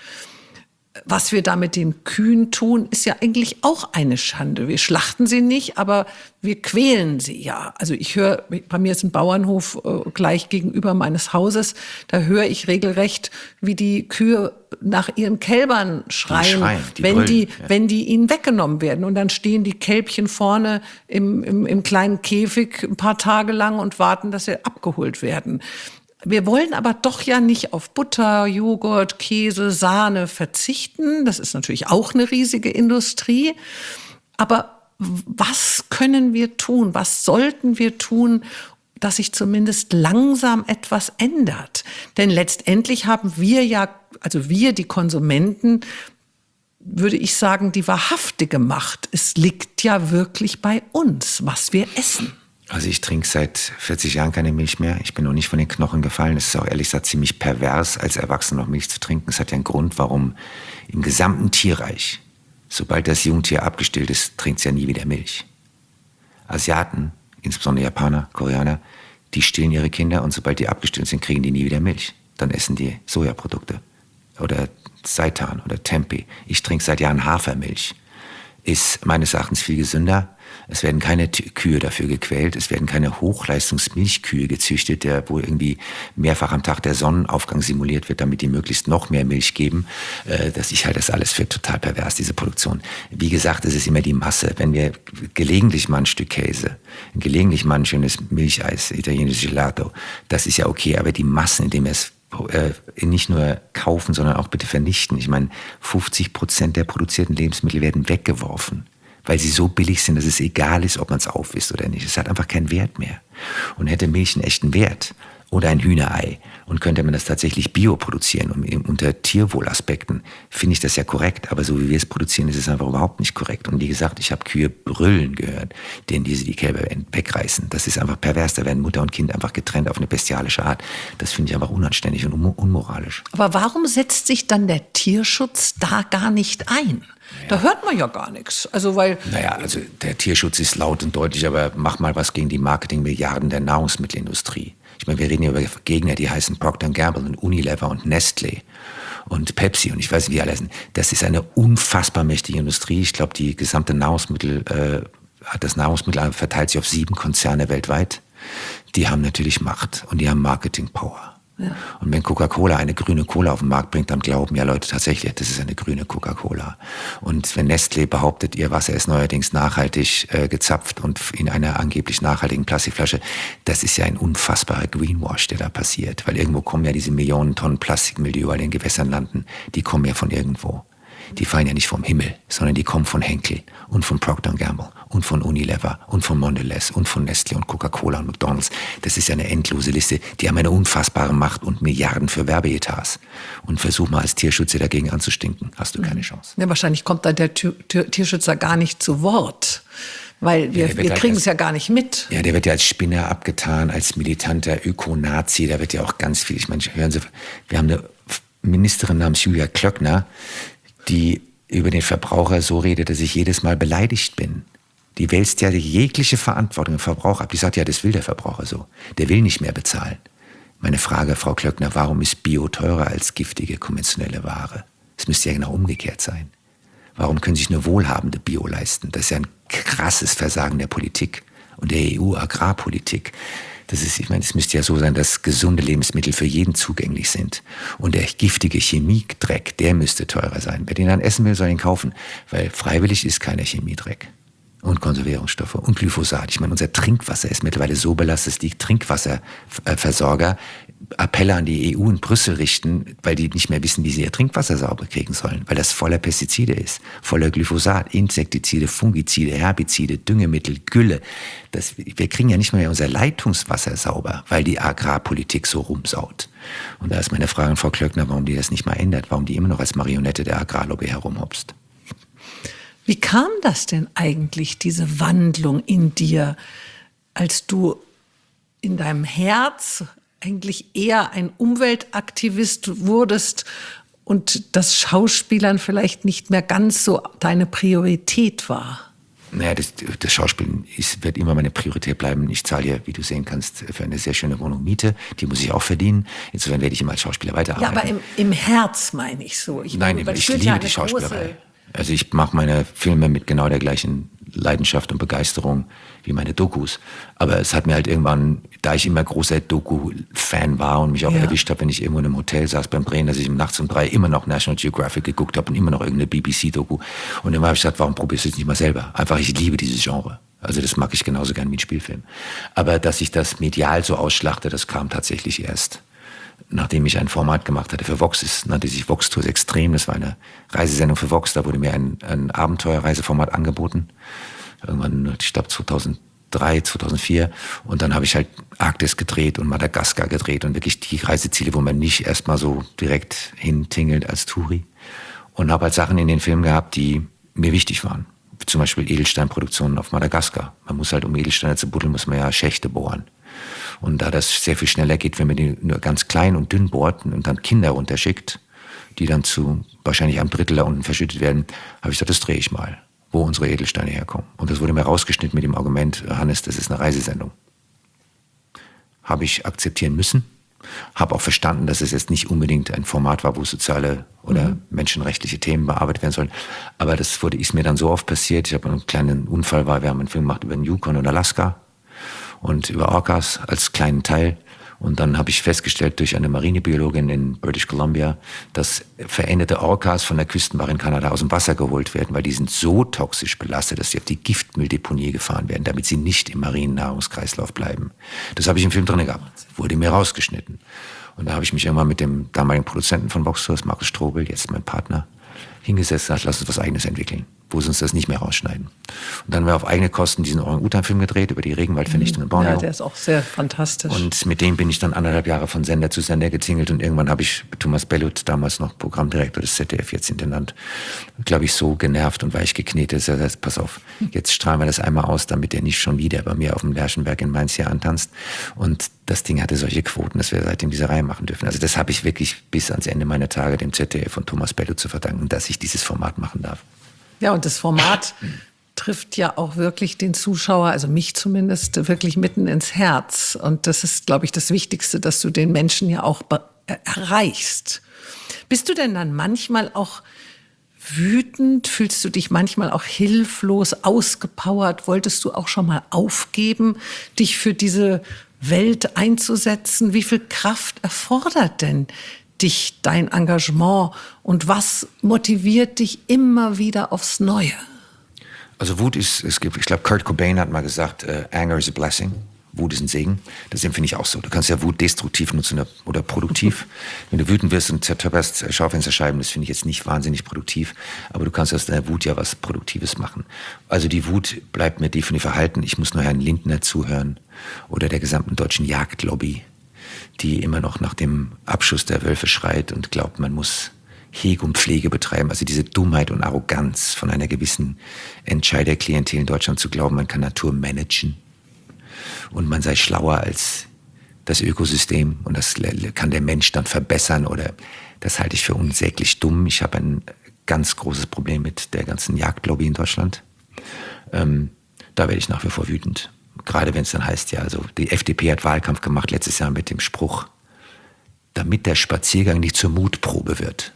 Was wir da mit den Kühen tun, ist ja eigentlich auch eine Schande. Wir schlachten sie nicht, aber wir quälen sie ja. Also ich höre, bei mir ist ein Bauernhof äh, gleich gegenüber meines Hauses, da höre ich regelrecht, wie die Kühe nach ihren Kälbern schreien, die schreien die wenn, brüllen, die, ja. wenn die ihnen weggenommen werden. Und dann stehen die Kälbchen vorne im, im, im kleinen Käfig ein paar Tage lang und warten, dass sie abgeholt werden. Wir wollen aber doch ja nicht auf Butter, Joghurt, Käse, Sahne verzichten. Das ist natürlich auch eine riesige Industrie. Aber was können wir tun? Was sollten wir tun, dass sich zumindest langsam etwas ändert? Denn letztendlich haben wir ja, also wir, die Konsumenten, würde ich sagen, die wahrhaftige Macht. Es liegt ja wirklich bei uns, was wir essen. Also ich trinke seit vierzig Jahren keine Milch mehr. Ich bin noch nicht von den Knochen gefallen. Es ist auch ehrlich gesagt ziemlich pervers, als Erwachsener noch Milch zu trinken. Es hat ja einen Grund, warum im gesamten Tierreich, sobald das Jungtier abgestillt ist, trinkt es ja nie wieder Milch. Asiaten, insbesondere Japaner, Koreaner, die stillen ihre Kinder und sobald die abgestillt sind, kriegen die nie wieder Milch. Dann essen die Sojaprodukte oder Seitan oder Tempeh. Ich trinke seit Jahren Hafermilch. Ist meines Erachtens viel gesünder. Es werden keine Kühe dafür gequält. Es werden keine Hochleistungsmilchkühe gezüchtet, der, wo irgendwie mehrfach am Tag der Sonnenaufgang simuliert wird, damit die möglichst noch mehr Milch geben. Das, ich halte das alles für total pervers, diese Produktion. Wie gesagt, es ist immer die Masse. Wenn wir gelegentlich mal ein Stück Käse, gelegentlich mal ein schönes Milcheis, italienisches Gelato, das ist ja okay. Aber die Massen, indem wir es nicht nur kaufen, sondern auch bitte vernichten. Ich meine, fünfzig Prozent der produzierten Lebensmittel werden weggeworfen, weil sie so billig sind, dass es egal ist, ob man es aufisst oder nicht. Es hat einfach keinen Wert mehr. Und hätte Milch einen echten Wert oder ein Hühnerei und könnte man das tatsächlich bio produzieren und unter Tierwohlaspekten, finde ich das ja korrekt. Aber so wie wir es produzieren, ist es einfach überhaupt nicht korrekt. Und wie gesagt, ich habe Kühe brüllen gehört, denen diese die Kälber wegreißen. Das ist einfach pervers. Da werden Mutter und Kind einfach getrennt auf eine bestialische Art. Das finde ich einfach unanständig und unmoralisch. Aber warum setzt sich dann der Tierschutz da gar nicht ein? Ja. Da hört man ja gar nichts. Also, weil naja, also der Tierschutz ist laut und deutlich, aber mach mal was gegen die Marketingmilliarden der Nahrungsmittelindustrie. Ich meine, wir reden hier über Gegner, die heißen Procter and Gamble und Unilever und Nestlé und Pepsi und ich weiß nicht, wie alle heißen. Das ist eine unfassbar mächtige Industrie. Ich glaube, die gesamte Nahrungsmittel, äh, das Nahrungsmittel verteilt sich auf sieben Konzerne weltweit. Die haben natürlich Macht und die haben Marketing-Power. Ja. Und wenn Coca-Cola eine grüne Cola auf den Markt bringt, dann glauben ja Leute tatsächlich, das ist eine grüne Coca-Cola. Und wenn Nestlé behauptet, ihr Wasser ist neuerdings nachhaltig äh, gezapft und in einer angeblich nachhaltigen Plastikflasche, das ist ja ein unfassbarer Greenwash, der da passiert. Weil irgendwo kommen ja diese Millionen Tonnen Plastikmüll, die überall in den Gewässern landen, die kommen ja von irgendwo. Die fallen ja nicht vom Himmel, sondern die kommen von Henkel und von Procter and Gamble und von Unilever und von Mondelez und von Nestlé und Coca-Cola und McDonald's. Das ist ja eine endlose Liste. Die haben eine unfassbare Macht und Milliarden für Werbeetats. Und versuch mal als Tierschützer dagegen anzustinken, hast du keine Chance. Ja, wahrscheinlich kommt dann der Tierschützer gar nicht zu Wort. Weil wir, ja, wir kriegen halt es ja gar nicht mit. Ja, der wird ja als Spinner abgetan, als militanter Ökonazi. Da wird ja auch ganz viel, ich meine, hören Sie, wir haben eine Ministerin namens Julia Klöckner, die über den Verbraucher so redet, dass ich jedes Mal beleidigt bin. Die wälzt ja jegliche Verantwortung im Verbraucher ab. Die sagt ja, das will der Verbraucher so. Der will nicht mehr bezahlen. Meine Frage, Frau Klöckner, warum ist Bio teurer als giftige, konventionelle Ware? Es müsste ja genau umgekehrt sein. Warum können sich nur Wohlhabende Bio leisten? Das ist ja ein krasses Versagen der Politik und der E U-Agrarpolitik. Das ist, ich meine, es müsste ja so sein, dass gesunde Lebensmittel für jeden zugänglich sind. Und der giftige Chemiedreck, der müsste teurer sein. Wer den dann essen will, soll ihn kaufen. Weil freiwillig ist keiner Chemiedreck. Und Konservierungsstoffe und Glyphosat. Ich meine, unser Trinkwasser ist mittlerweile so belastet, dass die Trinkwasserversorger Appelle an die E U in Brüssel richten, weil die nicht mehr wissen, wie sie ihr Trinkwasser sauber kriegen sollen. Weil das voller Pestizide ist. Voller Glyphosat, Insektizide, Fungizide, Herbizide, Düngemittel, Gülle. Das, wir kriegen ja nicht mehr unser Leitungswasser sauber, weil die Agrarpolitik so rumsaut. Und da ist meine Frage an Frau Klöckner, warum die das nicht mal ändert. Warum die immer noch als Marionette der Agrarlobby herumhopst. Wie kam das denn eigentlich, diese Wandlung in dir, als du in deinem Herz eigentlich eher ein Umweltaktivist wurdest und das Schauspielern vielleicht nicht mehr ganz so deine Priorität war? Naja, das, das Schauspielen ist, wird immer meine Priorität bleiben. Ich zahle ja, wie du sehen kannst, für eine sehr schöne Wohnung Miete. Die muss ich auch verdienen. Insofern werde ich immer als Schauspieler weiterarbeiten. Ja, aber im, im Herz meine ich so. Ich Nein, meine, ich liebe ja die Schauspielerei. Also ich mache meine Filme mit genau der gleichen Leidenschaft und Begeisterung wie meine Dokus. Aber es hat mir halt irgendwann, da ich immer großer Doku-Fan war und mich auch ja. erwischt habe, wenn ich irgendwo in einem Hotel saß beim Drehen, dass ich nachts um drei immer noch National Geographic geguckt habe und immer noch irgendeine B B C-Doku. Und dann habe ich gesagt, warum probierst du es nicht mal selber? Einfach, ich liebe dieses Genre. Also das mag ich genauso gern wie ein Spielfilm. Aber dass ich das medial so ausschlachte, das kam tatsächlich erst, nachdem ich ein Format gemacht hatte für Vox. Es nannte sich Vox Tours Extrem. Das war eine Reisesendung für Vox. Da wurde mir ein, ein Abenteuerreiseformat angeboten. irgendwann, ich glaube zweitausenddrei, zweitausendvier. Und dann habe ich halt Arktis gedreht und Madagaskar gedreht und wirklich die Reiseziele, wo man nicht erstmal so direkt hintingelt als Touri. Und habe halt Sachen in den Filmen gehabt, die mir wichtig waren. Zum Beispiel Edelsteinproduktionen auf Madagaskar. Man muss halt, um Edelsteine zu buddeln, muss man ja Schächte bohren. Und da das sehr viel schneller geht, wenn man die nur ganz klein und dünn bohrt und dann Kinder runterschickt, die dann zu wahrscheinlich einem Drittel da unten verschüttet werden, habe ich gesagt, das drehe ich mal, wo unsere Edelsteine herkommen. Und das wurde mir rausgeschnitten mit dem Argument, Hannes, das ist eine Reisesendung. Habe ich akzeptieren müssen. Habe auch verstanden, dass es jetzt nicht unbedingt ein Format war, wo soziale oder mhm. menschenrechtliche Themen bearbeitet werden sollen. Aber das wurde, ist mir dann so oft passiert. Ich habe einen kleinen Unfall, war, wir haben einen Film gemacht über den Yukon und Alaska und über Orcas als kleinen Teil. Und dann habe ich festgestellt durch eine Marinebiologin in British Columbia, dass veränderte Orcas von der Küstenwache in Kanada aus dem Wasser geholt werden, weil die sind so toxisch belastet, dass sie auf die Giftmülldeponie gefahren werden, damit sie nicht im marinen Nahrungskreislauf bleiben. Das habe ich im Film drin gehabt, wurde mir rausgeschnitten. Und da habe ich mich irgendwann mit dem damaligen Produzenten von Voxturst, Markus Strobel, jetzt mein Partner, hingesetzt und gesagt, lass uns was Eigenes entwickeln, wo sie uns das nicht mehr rausschneiden. Und dann haben wir auf eigene Kosten diesen Orang-Utan-Film gedreht über die Regenwaldvernichtung in Borneo. Ja, der ist auch sehr fantastisch. Und mit dem bin ich dann anderthalb Jahre von Sender zu Sender getingelt und irgendwann habe ich Thomas Bellut, damals noch Programmdirektor des Z D F, jetzt Intendant, glaube ich, so genervt und weich geknetet, dass er sagt, pass auf, jetzt strahlen wir das einmal aus, damit er nicht schon wieder bei mir auf dem Lerchenberg in Mainz hier antanzt. Und das Ding hatte solche Quoten, dass wir seitdem diese Reihe machen dürfen. Also das habe ich wirklich bis ans Ende meiner Tage dem Z D F und Thomas Bellut zu verdanken, dass ich dieses Format machen darf. Ja, und das Format trifft ja auch wirklich den Zuschauer, also mich zumindest, wirklich mitten ins Herz. Und das ist, glaube ich, das Wichtigste, dass du den Menschen ja auch erreichst. Bist du denn dann manchmal auch wütend? Fühlst du dich manchmal auch hilflos, ausgepowert? Wolltest du auch schon mal aufgeben, dich für diese Welt einzusetzen? Wie viel Kraft erfordert denn dich, dein Engagement, und was motiviert dich immer wieder aufs Neue? Also Wut ist, es gibt, ich glaube, Kurt Cobain hat mal gesagt, uh, Anger is a blessing. Wut ist ein Segen. Das empfinde ich auch so. Du kannst ja Wut destruktiv nutzen oder produktiv. Wenn du wütend wirst und zertöpperst Schaufensterscheiben, das finde ich jetzt nicht wahnsinnig produktiv, aber du kannst aus deiner Wut ja was Produktives machen. Also die Wut bleibt mir definitiv erhalten. Ich muss nur Herrn Lindner zuhören oder der gesamten deutschen Jagdlobby, die immer noch nach dem Abschuss der Wölfe schreit und glaubt, man muss Hege und Pflege betreiben. Also diese Dummheit und Arroganz von einer gewissen Entscheiderklientel in Deutschland zu glauben, man kann Natur managen und man sei schlauer als das Ökosystem und das kann der Mensch dann verbessern, oder das halte ich für unsäglich dumm. Ich habe ein ganz großes Problem mit der ganzen Jagdlobby in Deutschland. Ähm, da werde ich nach wie vor wütend. Gerade wenn es dann heißt, ja, also die F D P hat Wahlkampf gemacht letztes Jahr mit dem Spruch, damit der Spaziergang nicht zur Mutprobe wird.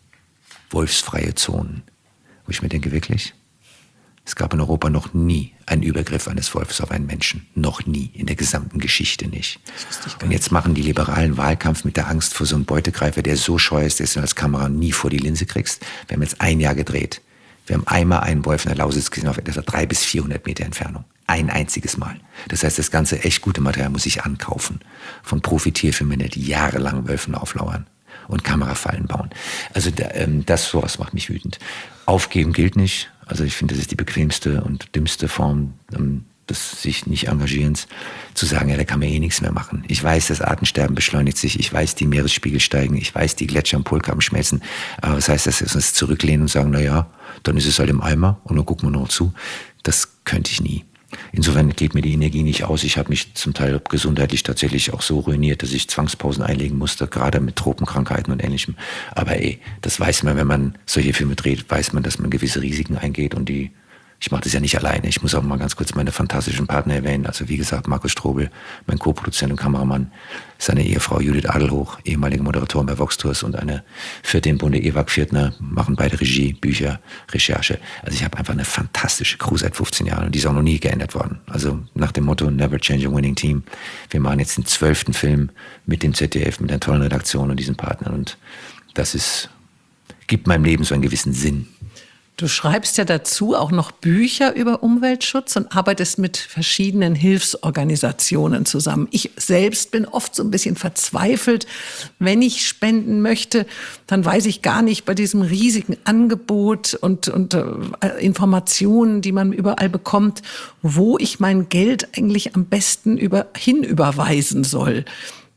Wolfsfreie Zonen. Wo ich mir denke, wirklich? Es gab in Europa noch nie einen Übergriff eines Wolfs auf einen Menschen. Noch nie. In der gesamten Geschichte nicht. Und jetzt machen die Liberalen Wahlkampf mit der Angst vor so einem Beutegreifer, der so scheu ist, dass du als Kamera nie vor die Linse kriegst. Wir haben jetzt ein Jahr gedreht. Wir haben einmal einen Wolf in der Lausitz gesehen auf etwa drei bis vierhundert Meter Entfernung. Ein einziges Mal. Das heißt, das ganze echt gute Material muss ich ankaufen. Von Profi-Tierfilmen, die jahrelang Wölfen auflauern und Kamerafallen bauen. Also ähm, das, sowas macht mich wütend. Aufgeben gilt nicht. Also ich finde, das ist die bequemste und dümmste Form ähm, des sich nicht Engagierens, zu sagen, ja, da kann man eh nichts mehr machen. Ich weiß, das Artensterben beschleunigt sich. Ich weiß, die Meeresspiegel steigen. Ich weiß, die Gletscher und Polkappen schmelzen. Aber was heißt das? Wir uns zurücklehnen und sagen, na ja, dann ist es halt im Eimer und dann gucken wir noch zu. Das könnte ich nie. Insofern geht mir die Energie nicht aus. Ich habe mich zum Teil gesundheitlich tatsächlich auch so ruiniert, dass ich Zwangspausen einlegen musste, gerade mit Tropenkrankheiten und Ähnlichem. Aber ey, das weiß man, wenn man solche Filme dreht, weiß man, dass man gewisse Risiken eingeht und die, ich mache das ja nicht alleine. Ich muss auch mal ganz kurz meine fantastischen Partner erwähnen. Also wie gesagt, Markus Strobel, mein Co-Produzent und Kameramann, seine Ehefrau Judith Adelhoch, ehemalige Moderatorin bei Voxturst, und eine vierte im Bunde, Eva Pfirtner, machen beide Regie, Bücher, Recherche. Also ich habe einfach eine fantastische Crew seit fünfzehn Jahren und die ist auch noch nie geändert worden. Also nach dem Motto Never Change a Winning Team. Wir machen jetzt den zwölften Film mit dem Z D F, mit einer tollen Redaktion und diesen Partnern, und das ist, gibt meinem Leben so einen gewissen Sinn. Du schreibst ja dazu auch noch Bücher über Umweltschutz und arbeitest mit verschiedenen Hilfsorganisationen zusammen. Ich selbst bin oft so ein bisschen verzweifelt. Wenn ich spenden möchte, dann weiß ich gar nicht bei diesem riesigen Angebot und, und äh, Informationen, die man überall bekommt, wo ich mein Geld eigentlich am besten über, hinüberweisen soll.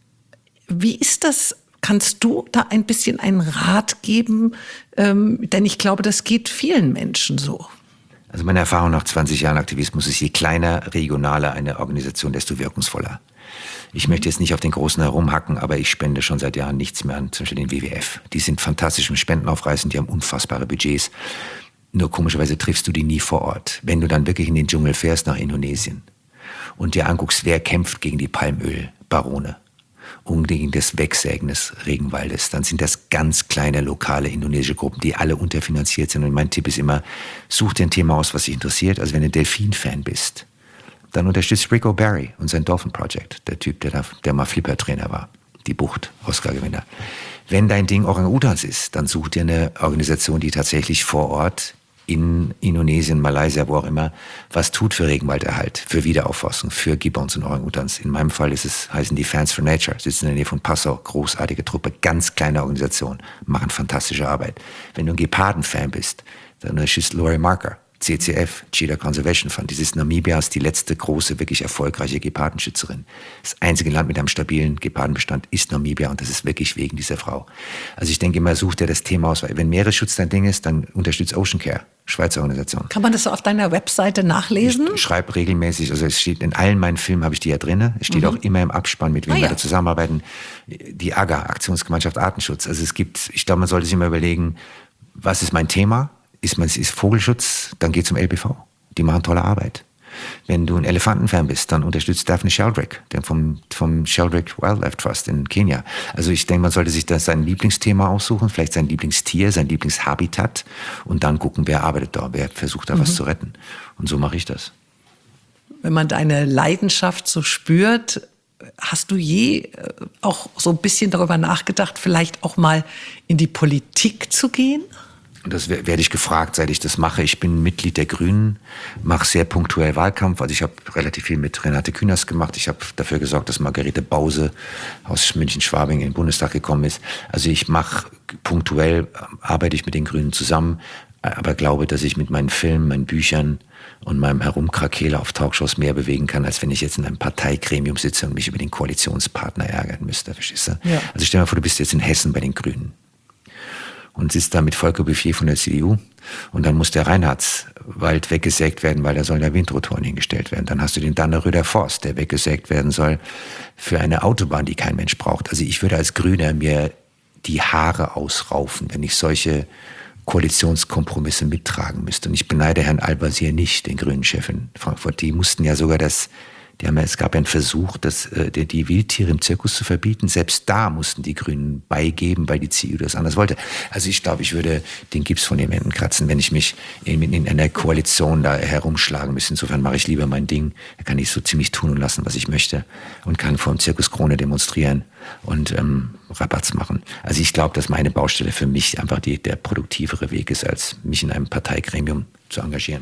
Wie ist das? Kannst du da ein bisschen einen Rat geben? Ähm, denn ich glaube, das geht vielen Menschen so. Also meine Erfahrung nach zwanzig Jahren Aktivismus ist, je kleiner, regionaler eine Organisation, desto wirkungsvoller. Ich möchte jetzt nicht auf den Großen herumhacken, aber ich spende schon seit Jahren nichts mehr an, zum Beispiel den W W F. Die sind fantastisch im Spendenaufreißen, die haben unfassbare Budgets. Nur komischerweise triffst du die nie vor Ort. Wenn du dann wirklich in den Dschungel fährst nach Indonesien und dir anguckst, wer kämpft gegen die Palmölbarone und gegen das Wegsägen des Regenwaldes, dann sind das ganz kleine lokale indonesische Gruppen, die alle unterfinanziert sind. Und mein Tipp ist immer, such dir ein Thema aus, was dich interessiert. Also wenn du Delfin-Fan bist, dann unterstützt Rick O'Barry und sein Dolphin Project, der Typ, der, da, der mal Flipper-Trainer war, die Bucht, Oscar-Gewinner. Wenn dein Ding Orang-Utans ist, dann such dir eine Organisation, die tatsächlich vor Ort in Indonesien, Malaysia, wo auch immer, was tut für Regenwalderhalt, für Wiederaufforstung, für Gibbons und Orang-Utans. In meinem Fall ist es, heißen die Fans for Nature, sitzen in der Nähe von Passau, großartige Truppe, ganz kleine Organisation, machen fantastische Arbeit. Wenn du ein Geparden-Fan bist, dann unterstützt Laurie Marker, C C F, Cheetah Conservation Fund. Dieses Namibia ist die letzte große, wirklich erfolgreiche Gepardenschützerin. Das einzige Land mit einem stabilen Gepardenbestand ist Namibia und das ist wirklich wegen dieser Frau. Also ich denke immer, such dir das Thema aus. Wenn Meeresschutz dein Ding ist, dann unterstützt Ocean Care, Schweizer Organisation. Kann man das so auf deiner Webseite nachlesen? Ich schreibe regelmäßig, also es steht in allen meinen Filmen, habe ich die ja drin. Es steht mhm. auch immer im Abspann, mit wem ah, wir ja. da zusammenarbeiten. Die A G A, Aktionsgemeinschaft Artenschutz. Also es gibt, ich glaube, man sollte sich immer überlegen, was ist mein Thema? Ist man ist Vogelschutz, dann geh zum L B V. Die machen tolle Arbeit. Wenn du ein Elefantenfan bist, dann unterstützt Daphne Sheldrake, der vom, vom Sheldrake Wildlife Trust in Kenia. Also ich denke, man sollte sich da sein Lieblingsthema aussuchen, vielleicht sein Lieblingstier, sein Lieblingshabitat und dann gucken, wer arbeitet da, wer versucht da mhm. was zu retten. Und so mache ich das. Wenn man deine Leidenschaft so spürt, hast du je auch so ein bisschen darüber nachgedacht, vielleicht auch mal in die Politik zu gehen? Das werde ich gefragt, seit ich das mache. Ich bin Mitglied der Grünen, mache sehr punktuell Wahlkampf. Also ich habe relativ viel mit Renate Künast gemacht. Ich habe dafür gesorgt, dass Margarete Bause aus München-Schwabing in den Bundestag gekommen ist. Also ich mache punktuell, arbeite ich mit den Grünen zusammen, aber glaube, dass ich mit meinen Filmen, meinen Büchern und meinem Herumkrakele auf Talkshows mehr bewegen kann, als wenn ich jetzt in einem Parteigremium sitze und mich über den Koalitionspartner ärgern müsste. Verstehst du? Ja. Also stell dir mal vor, du bist jetzt in Hessen bei den Grünen und sitzt da mit Volker Bouffier von der C D U und dann muss der Reinhardswald weggesägt werden, weil da sollen ja Windrotoren hingestellt werden. Dann hast du den Danneröder Forst, der weggesägt werden soll für eine Autobahn, die kein Mensch braucht. Also ich würde als Grüner mir die Haare ausraufen, wenn ich solche Koalitionskompromisse mittragen müsste. Und ich beneide Herrn Al-Wazir nicht, den grünen Chef in Frankfurt. Die mussten ja sogar das, die haben ja, es gab ja einen Versuch, das, äh, die, die Wildtiere im Zirkus zu verbieten. Selbst da mussten die Grünen beigeben, weil die C D U das anders wollte. Also ich glaube, ich würde den Gips von den Händen kratzen, wenn ich mich in, in einer Koalition da herumschlagen müsste. Insofern mache ich lieber mein Ding. Da kann ich so ziemlich tun und lassen, was ich möchte und kann vor dem Zirkus Krone demonstrieren und ähm, Rabatz machen. Also ich glaube, dass meine Baustelle für mich einfach die, der produktivere Weg ist, als mich in einem Parteigremium zu engagieren.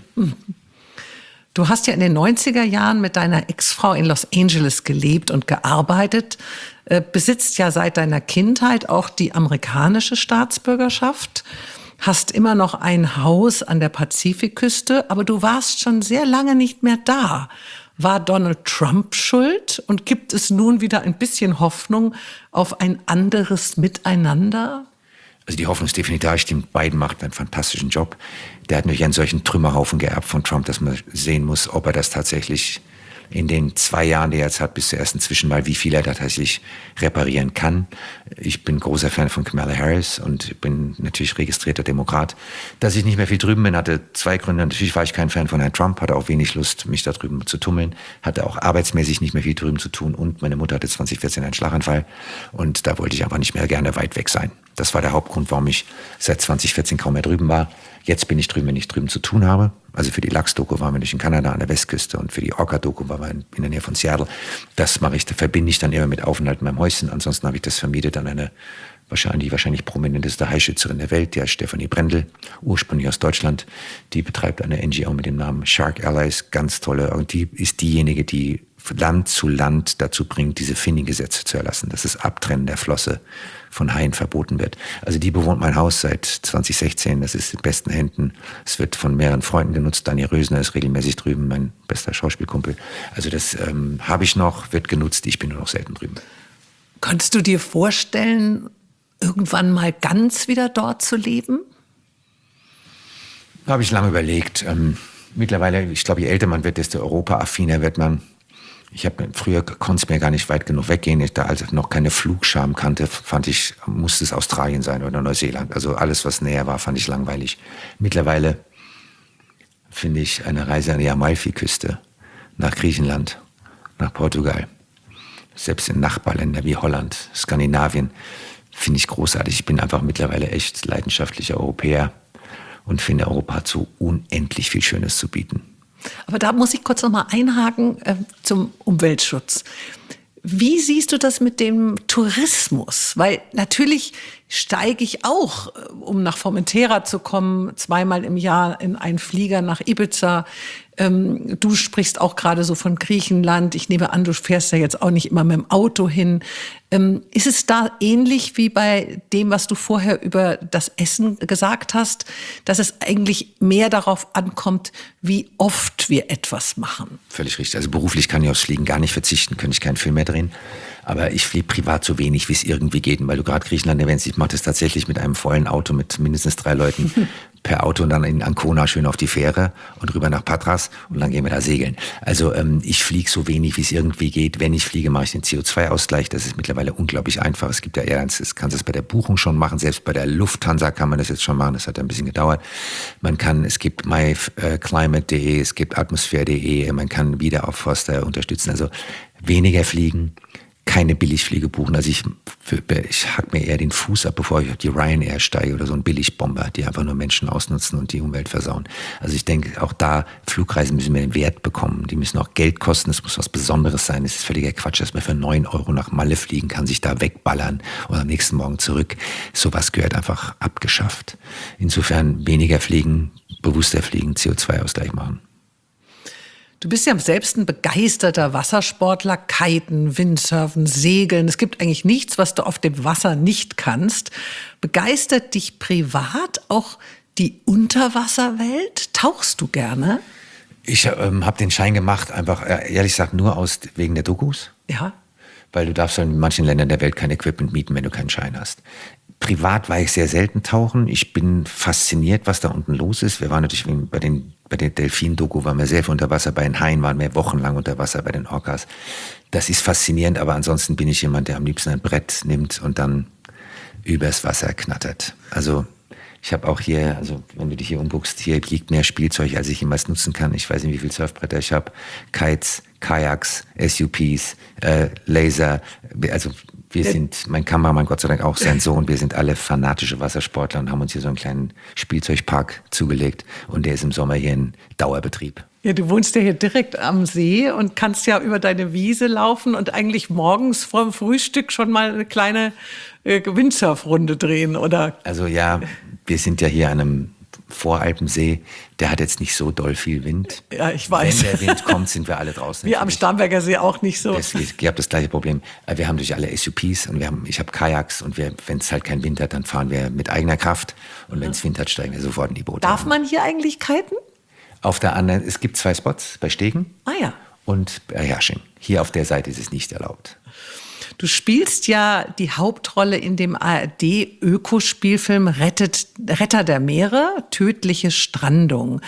Du hast ja in den neunziger Jahren mit deiner Ex-Frau in Los Angeles gelebt und gearbeitet, äh, besitzt ja seit deiner Kindheit auch die amerikanische Staatsbürgerschaft, hast immer noch ein Haus an der Pazifikküste, aber du warst schon sehr lange nicht mehr da. War Donald Trump schuld und gibt es nun wieder ein bisschen Hoffnung auf ein anderes Miteinander? Also die Hoffnung ist definitiv da. Stimmt, Biden macht einen fantastischen Job. Der hat natürlich einen solchen Trümmerhaufen geerbt von Trump, dass man sehen muss, ob er das tatsächlich in den zwei Jahren, die er jetzt hat, bis zur ersten Zwischenwahl, wie viel er da tatsächlich reparieren kann. Ich bin großer Fan von Kamala Harris und bin natürlich registrierter Demokrat. Dass ich nicht mehr viel drüben bin, hatte zwei Gründe. Natürlich war ich kein Fan von Herrn Trump, hatte auch wenig Lust, mich da drüben zu tummeln, hatte auch arbeitsmäßig nicht mehr viel drüben zu tun und meine Mutter hatte zwanzig vierzehn einen Schlaganfall und da wollte ich einfach nicht mehr gerne weit weg sein. Das war der Hauptgrund, warum ich seit zwanzig vierzehn kaum mehr drüben war. Jetzt bin ich drüben, wenn ich drüben zu tun habe. Also für die Lachs-Doku waren wir nicht in Kanada an der Westküste und für die Orca-Doku waren wir in der Nähe von Seattle. Das mache ich, da verbinde ich dann immer mit Aufenthalt in meinem Häuschen. Ansonsten habe ich das vermietet an eine wahrscheinlich, die wahrscheinlich prominenteste Haischützerin der Welt, der Stefanie Brendel, ursprünglich aus Deutschland. Die betreibt eine N G O mit dem Namen Shark Allies, ganz tolle. Und die ist diejenige, die Land zu Land dazu bringt, diese Finning-Gesetze zu erlassen, dass das Abtrennen der Flosse von Haien verboten wird. Also die bewohnt mein Haus seit zwanzig sechzehn, das ist in besten Händen. Es wird von mehreren Freunden genutzt. Daniel Rösner ist regelmäßig drüben, mein bester Schauspielkumpel. Also das ähm, habe ich noch, wird genutzt, ich bin nur noch selten drüben. Könntest du dir vorstellen, irgendwann mal ganz wieder dort zu leben? Habe ich lange überlegt. Ähm, mittlerweile, ich glaube, je älter man wird, desto europaaffiner wird man. Ich habe früher konnte es mir gar nicht weit genug weggehen. Ich, da als ich noch keine Flugscham kannte, fand ich, musste es Australien sein oder Neuseeland. Also alles, was näher war, fand ich langweilig. Mittlerweile finde ich eine Reise an die Amalfiküste, nach Griechenland, nach Portugal, selbst in Nachbarländer wie Holland, Skandinavien, finde ich großartig. Ich bin einfach mittlerweile echt leidenschaftlicher Europäer und finde, Europa hat so unendlich viel Schönes zu bieten. Aber da muss ich kurz noch mal einhaken äh, zum Umweltschutz. Wie siehst du das mit dem Tourismus? Weil natürlich steige ich auch, um nach Formentera zu kommen, zweimal im Jahr in einen Flieger nach Ibiza. Ähm, du sprichst auch gerade so von Griechenland. Ich nehme an, du fährst ja jetzt auch nicht immer mit dem Auto hin. Ähm, ist es da ähnlich wie bei dem, was du vorher über das Essen gesagt hast, dass es eigentlich mehr darauf ankommt, wie oft wir etwas machen? Völlig richtig. Also beruflich kann ich aufs Fliegen gar nicht verzichten, könnte ich keinen Film mehr drehen. Aber ich fliege privat so wenig, wie es irgendwie geht. Und weil du gerade Griechenland erwähnst, ich mache das tatsächlich mit einem vollen Auto mit mindestens drei Leuten per Auto und dann in Ancona schön auf die Fähre und rüber nach Patras und dann gehen wir da segeln. Also ähm, ich fliege so wenig, wie es irgendwie geht. Wenn ich fliege, mache ich den C O zwei Ausgleich. Das ist mittlerweile unglaublich einfach. Es gibt ja Airlines, das kannst du bei der Buchung schon machen. Selbst bei der Lufthansa kann man das jetzt schon machen. Das hat ein bisschen gedauert. Man kann, es gibt myclimate punkt de, es gibt atmosphäre punkt de, man kann Wiederaufforster unterstützen. Also weniger fliegen, keine Billigfliege buchen. Also ich, ich hack mir eher den Fuß ab, bevor ich auf die Ryanair steige oder so ein Billigbomber, die einfach nur Menschen ausnutzen und die Umwelt versauen. Also ich denke, auch da, Flugreisen müssen wir den Wert bekommen. Die müssen auch Geld kosten, es muss was Besonderes sein. Es ist völliger Quatsch, dass man für neun Euro nach Malle fliegen kann, sich da wegballern und am nächsten Morgen zurück. Sowas gehört einfach abgeschafft. Insofern weniger fliegen, bewusster fliegen, C O zwei Ausgleich machen. Du bist ja selbst ein begeisterter Wassersportler, Kiten, Windsurfen, Segeln. Es gibt eigentlich nichts, was du auf dem Wasser nicht kannst. Begeistert dich privat auch die Unterwasserwelt? Tauchst du gerne? Ich ähm, habe den Schein gemacht, einfach äh, ehrlich gesagt nur aus wegen der Dokus. Ja. Weil du darfst in manchen Ländern der Welt kein Equipment mieten, wenn du keinen Schein hast. Privat war ich sehr selten tauchen. Ich bin fasziniert, was da unten los ist. Wir waren natürlich bei den, bei den Delfin-Doku waren wir sehr viel unter Wasser. Bei den Haien waren wir wochenlang unter Wasser, bei den Orcas. Das ist faszinierend, aber ansonsten bin ich jemand, der am liebsten ein Brett nimmt und dann übers Wasser knattert. Also ich habe auch hier, also wenn du dich hier umguckst, hier liegt mehr Spielzeug, als ich jemals nutzen kann. Ich weiß nicht, wie viele Surfbretter ich habe. Kites, Kajaks, S U Ps, äh, Laser. Also wir sind, mein Kameramann Gott sei Dank auch sein Sohn, wir sind alle fanatische Wassersportler und haben uns hier so einen kleinen Spielzeugpark zugelegt. Und der ist im Sommer hier in Dauerbetrieb. Ja, du wohnst ja hier direkt am See und kannst ja über deine Wiese laufen und eigentlich morgens vor dem Frühstück schon mal eine kleine äh, Windsurfrunde drehen, oder? Also ja, wir sind ja hier an einem Voralpensee, der hat jetzt nicht so doll viel Wind. Ja, ich weiß. Wenn der Wind kommt, sind wir alle draußen. Wie am Starnberger See auch nicht so. Das, ich habe das gleiche Problem. Wir haben durch alle S U Ps und wir haben, ich habe Kajaks und wenn es halt keinen Wind hat, dann fahren wir mit eigener Kraft und wenn es Wind hat, steigen wir sofort in die Boote. Darf man hier eigentlich kiten? Auf der anderen, es gibt zwei Spots, bei Stegen ah, ja. und bei Hersching. Hier auf der Seite ist es nicht erlaubt. Du spielst ja die Hauptrolle in dem A R D-Ökospielfilm Rettet, Retter der Meere, tödliche Strandung.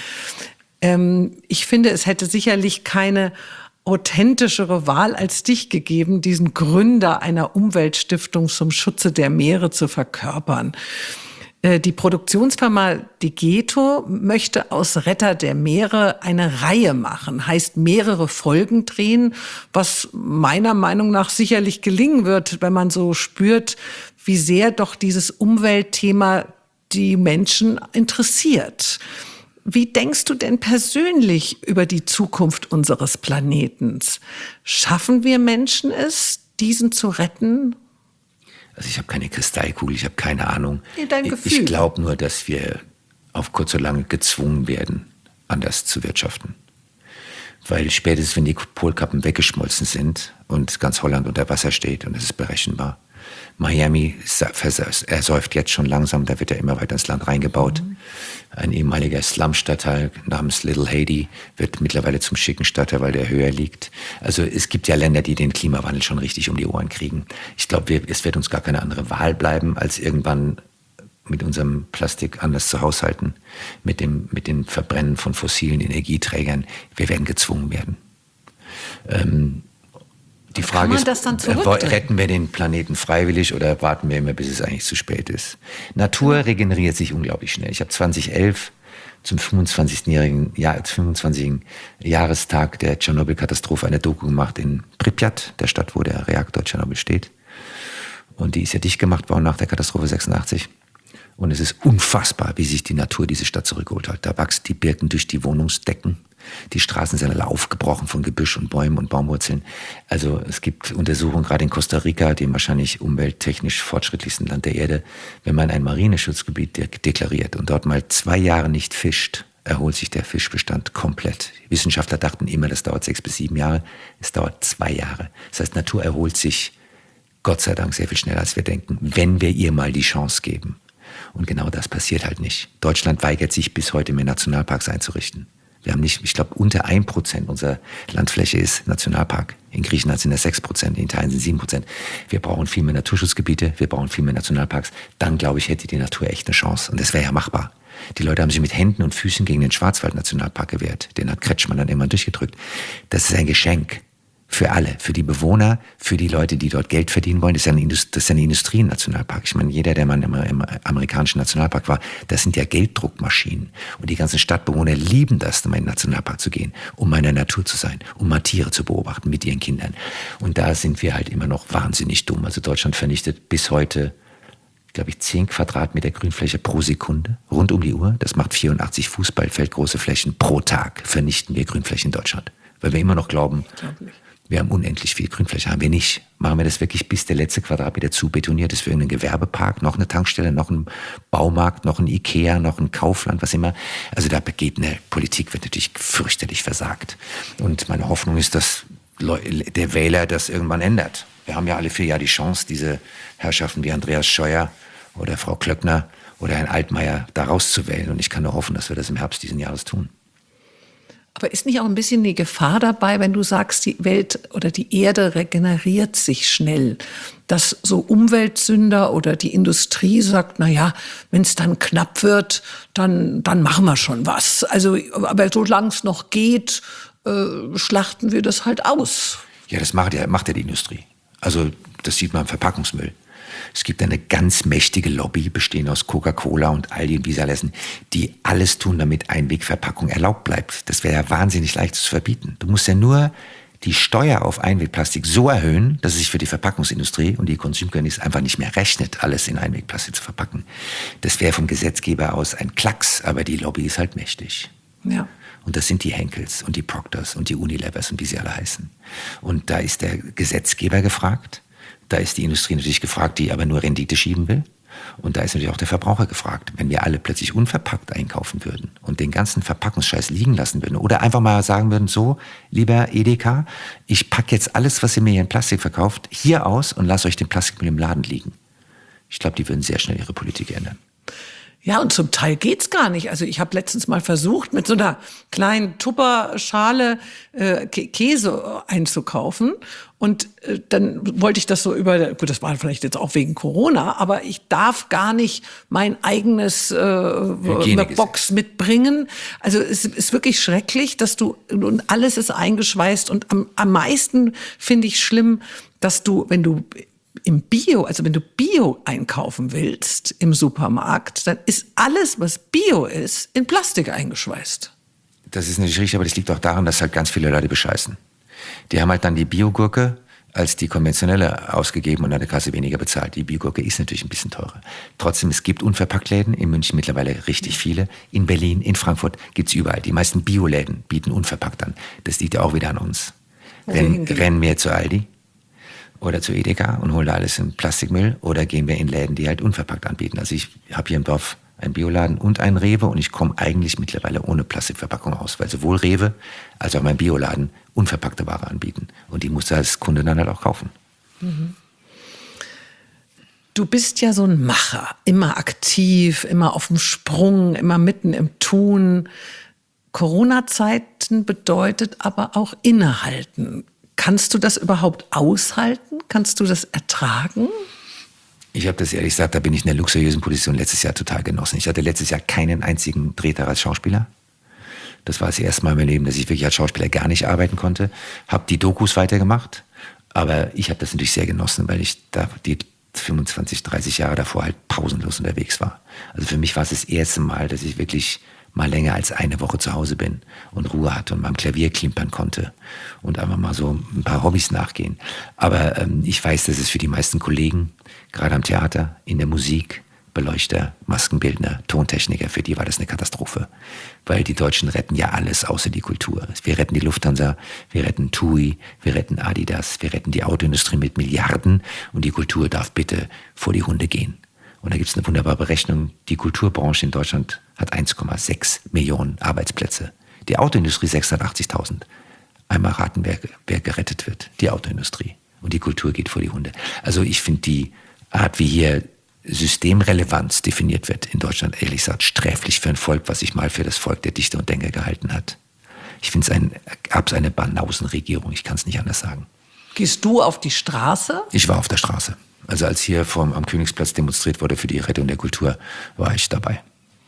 Ähm, ich finde, es hätte sicherlich keine authentischere Wahl als dich gegeben, diesen Gründer einer Umweltstiftung zum Schutze der Meere zu verkörpern. Die Produktionsfirma Digeto möchte aus Retter der Meere eine Reihe machen, heißt mehrere Folgen drehen, was meiner Meinung nach sicherlich gelingen wird, wenn man so spürt, wie sehr doch dieses Umweltthema die Menschen interessiert. Wie denkst du denn persönlich über die Zukunft unseres Planeten? Schaffen wir Menschen es, diesen zu retten? Also ich habe keine Kristallkugel, ich habe keine Ahnung. Nee, dein Gefühl. Ich glaube nur, dass wir auf kurz oder lang gezwungen werden, anders zu wirtschaften. Weil spätestens, wenn die Polkappen weggeschmolzen sind und ganz Holland unter Wasser steht und es ist berechenbar. Miami ersäuft jetzt schon langsam, da wird ja immer weiter ins Land reingebaut. Mhm. Ein ehemaliger Slum-Stadtteil namens Little Haiti wird mittlerweile zum schicken Stadtteil, weil der höher liegt. Also es gibt ja Länder, die den Klimawandel schon richtig um die Ohren kriegen. Ich glaube, es wird uns gar keine andere Wahl bleiben, als irgendwann mit unserem Plastik anders zu haushalten, mit dem, mit dem Verbrennen von fossilen Energieträgern. Wir werden gezwungen werden. Ähm, die Frage ist, retten wir den Planeten freiwillig oder warten wir immer, bis es eigentlich zu spät ist? Natur regeneriert sich unglaublich schnell. Ich habe zwanzig elf zum fünfundzwanzigsten Jahr, fünfundzwanzigsten Jahrestag der Tschernobyl-Katastrophe eine Doku gemacht in Pripyat, der Stadt, wo der Reaktor Tschernobyl steht. Und die ist ja dicht gemacht worden nach der Katastrophe sechsundachtzig. Und es ist unfassbar, wie sich die Natur diese Stadt zurückgeholt hat. Da wachsen die Birken durch die Wohnungsdecken. Die Straßen sind alle aufgebrochen von Gebüsch und Bäumen und Baumwurzeln. Also es gibt Untersuchungen, gerade in Costa Rica, dem wahrscheinlich umwelttechnisch fortschrittlichsten Land der Erde. Wenn man ein Marineschutzgebiet de- deklariert und dort mal zwei Jahre nicht fischt, erholt sich der Fischbestand komplett. Wissenschaftler dachten immer, das dauert sechs bis sieben Jahre. Es dauert zwei Jahre. Das heißt, Natur erholt sich Gott sei Dank sehr viel schneller, als wir denken, wenn wir ihr mal die Chance geben. Und genau das passiert halt nicht. Deutschland weigert sich bis heute mehr Nationalparks einzurichten. Wir haben nicht, ich glaube, unter ein Prozent unserer Landfläche ist Nationalpark. In Griechenland sind das sechs Prozent, in Italien sind sieben Prozent. Wir brauchen viel mehr Naturschutzgebiete, wir brauchen viel mehr Nationalparks. Dann, glaube ich, hätte die Natur echt eine Chance. Und das wäre ja machbar. Die Leute haben sich mit Händen und Füßen gegen den Schwarzwald-Nationalpark gewehrt. Den hat Kretschmann dann immer durchgedrückt. Das ist ein Geschenk. Für alle, für die Bewohner, für die Leute, die dort Geld verdienen wollen. Das ist ja ein, Indust- das ist ja ein Industrienationalpark. Ich meine, jeder, der mal im, im amerikanischen Nationalpark war, das sind ja Gelddruckmaschinen. Und die ganzen Stadtbewohner lieben das, in einen Nationalpark zu gehen, um in der Natur zu sein, um mal Tiere zu beobachten mit ihren Kindern. Und da sind wir halt immer noch wahnsinnig dumm. Also Deutschland vernichtet bis heute, glaube ich, zehn Quadratmeter Grünfläche pro Sekunde, rund um die Uhr. Das macht vierundachtzig Fußballfeldgroße Flächen pro Tag, vernichten wir Grünflächen in Deutschland. Weil wir immer noch glauben, wir haben unendlich viel Grünfläche, haben wir nicht. Machen wir das wirklich, bis der letzte Quadratmeter zu betoniert ist für irgendeinen Gewerbepark, noch eine Tankstelle, noch ein Baumarkt, noch ein Ikea, noch ein Kaufland, was immer. Also da begeht eine Politik, wird natürlich fürchterlich versagt. Und meine Hoffnung ist, dass der Wähler das irgendwann ändert. Wir haben ja alle vier Jahre die Chance, diese Herrschaften wie Andreas Scheuer oder Frau Klöckner oder Herrn Altmaier da rauszuwählen. Und ich kann nur hoffen, dass wir das im Herbst diesen Jahres tun. Aber ist nicht auch ein bisschen die Gefahr dabei, wenn du sagst, die Welt oder die Erde regeneriert sich schnell, dass so Umweltsünder oder die Industrie sagt, na ja, wenn es dann knapp wird, dann, dann machen wir schon was. Also, aber solange es noch geht, äh, schlachten wir das halt aus. Ja, das macht ja, macht ja die Industrie. Also das sieht man im Verpackungsmüll. Es gibt eine ganz mächtige Lobby, bestehend aus Coca-Cola und Aldi und wie sie alle heißen, die alles tun, damit Einwegverpackung erlaubt bleibt. Das wäre ja wahnsinnig leicht zu verbieten. Du musst ja nur die Steuer auf Einwegplastik so erhöhen, dass es sich für die Verpackungsindustrie und die Konsumkönigs einfach nicht mehr rechnet, alles in Einwegplastik zu verpacken. Das wäre vom Gesetzgeber aus ein Klacks, aber die Lobby ist halt mächtig. Ja. Und das sind die Henkels und die Proctors und die Unilevers und wie sie alle heißen. Und da ist der Gesetzgeber gefragt. Da ist die Industrie natürlich gefragt, die aber nur Rendite schieben will. Und da ist natürlich auch der Verbraucher gefragt. Wenn wir alle plötzlich unverpackt einkaufen würden und den ganzen Verpackungsscheiß liegen lassen würden oder einfach mal sagen würden, so, lieber Edeka, ich packe jetzt alles, was ihr mir hier in Plastik verkauft, hier aus und lasst euch den Plastikmüll im Laden liegen. Ich glaube, die würden sehr schnell ihre Politik ändern. Ja, und zum Teil geht's gar nicht. Also ich habe letztens mal versucht, mit so einer kleinen Tupperschale äh, Käse einzukaufen. Und äh, dann wollte ich das so über, gut, das war vielleicht jetzt auch wegen Corona, aber ich darf gar nicht mein eigenes äh, Box mitbringen. Also es ist wirklich schrecklich, dass du, und alles ist eingeschweißt. Und am, am meisten finde ich schlimm, dass du, wenn du im Bio, also wenn du Bio einkaufen willst im Supermarkt, dann ist alles, was Bio ist, in Plastik eingeschweißt. Das ist natürlich richtig, aber das liegt auch daran, dass halt ganz viele Leute bescheißen. Die haben halt dann die Biogurke als die konventionelle ausgegeben und an der Kasse weniger bezahlt. Die Biogurke ist natürlich ein bisschen teurer. Trotzdem, es gibt Unverpacktläden, in München mittlerweile richtig viele. In Berlin, in Frankfurt gibt's überall. Die meisten Bioläden bieten unverpackt an. Das liegt ja auch wieder an uns. Renn, rennen wir zu Aldi oder zu Edeka und hole alles in Plastikmüll oder gehen wir in Läden, die halt unverpackt anbieten. Also ich habe hier im Dorf einen Bioladen und einen Rewe und ich komme eigentlich mittlerweile ohne Plastikverpackung aus, weil sowohl Rewe als auch mein Bioladen unverpackte Ware anbieten. Und die musst du als Kunde dann halt auch kaufen. Mhm. Du bist ja so ein Macher, immer aktiv, immer auf dem Sprung, immer mitten im Tun. Corona-Zeiten bedeutet aber auch innehalten. Kannst du das überhaupt aushalten? Kannst du das ertragen? Ich habe das ehrlich gesagt, da bin ich in der luxuriösen Position letztes Jahr total genossen. Ich hatte letztes Jahr keinen einzigen Drehtag als Schauspieler. Das war das erste Mal in meinem Leben, dass ich wirklich als Schauspieler gar nicht arbeiten konnte. Habe die Dokus weitergemacht, aber ich habe das natürlich sehr genossen, weil ich da die fünfundzwanzig, dreißig Jahre davor halt pausenlos unterwegs war. Also für mich war es das erste Mal, dass ich wirklich mal länger als eine Woche zu Hause bin und Ruhe hatte und beim Klavier klimpern konnte und einfach mal so ein paar Hobbys nachgehen. Aber ähm, ich weiß, dass es für die meisten Kollegen, gerade am Theater, in der Musik, Beleuchter, Maskenbildner, Tontechniker, für die war das eine Katastrophe. Weil die Deutschen retten ja alles außer die Kultur. Wir retten die Lufthansa, wir retten T U I, wir retten Adidas, wir retten die Autoindustrie mit Milliarden und die Kultur darf bitte vor die Hunde gehen. Und da gibt es eine wunderbare Berechnung, die Kulturbranche in Deutschland hat eins Komma sechs Millionen Arbeitsplätze. Die Autoindustrie sechshundertachtzigtausend. Einmal raten, wer, wer gerettet wird. Die Autoindustrie. Und die Kultur geht vor die Hunde. Also ich finde die Art, wie hier Systemrelevanz definiert wird in Deutschland, ehrlich gesagt, sträflich für ein Volk, was sich mal für das Volk der Dichter und Denker gehalten hat. Ich finde es ein, gab es eine Banausenregierung, ich kann es nicht anders sagen. Gehst du auf die Straße? Ich war auf der Straße. Also als hier vom, am Königsplatz demonstriert wurde für die Rettung der Kultur, war ich dabei.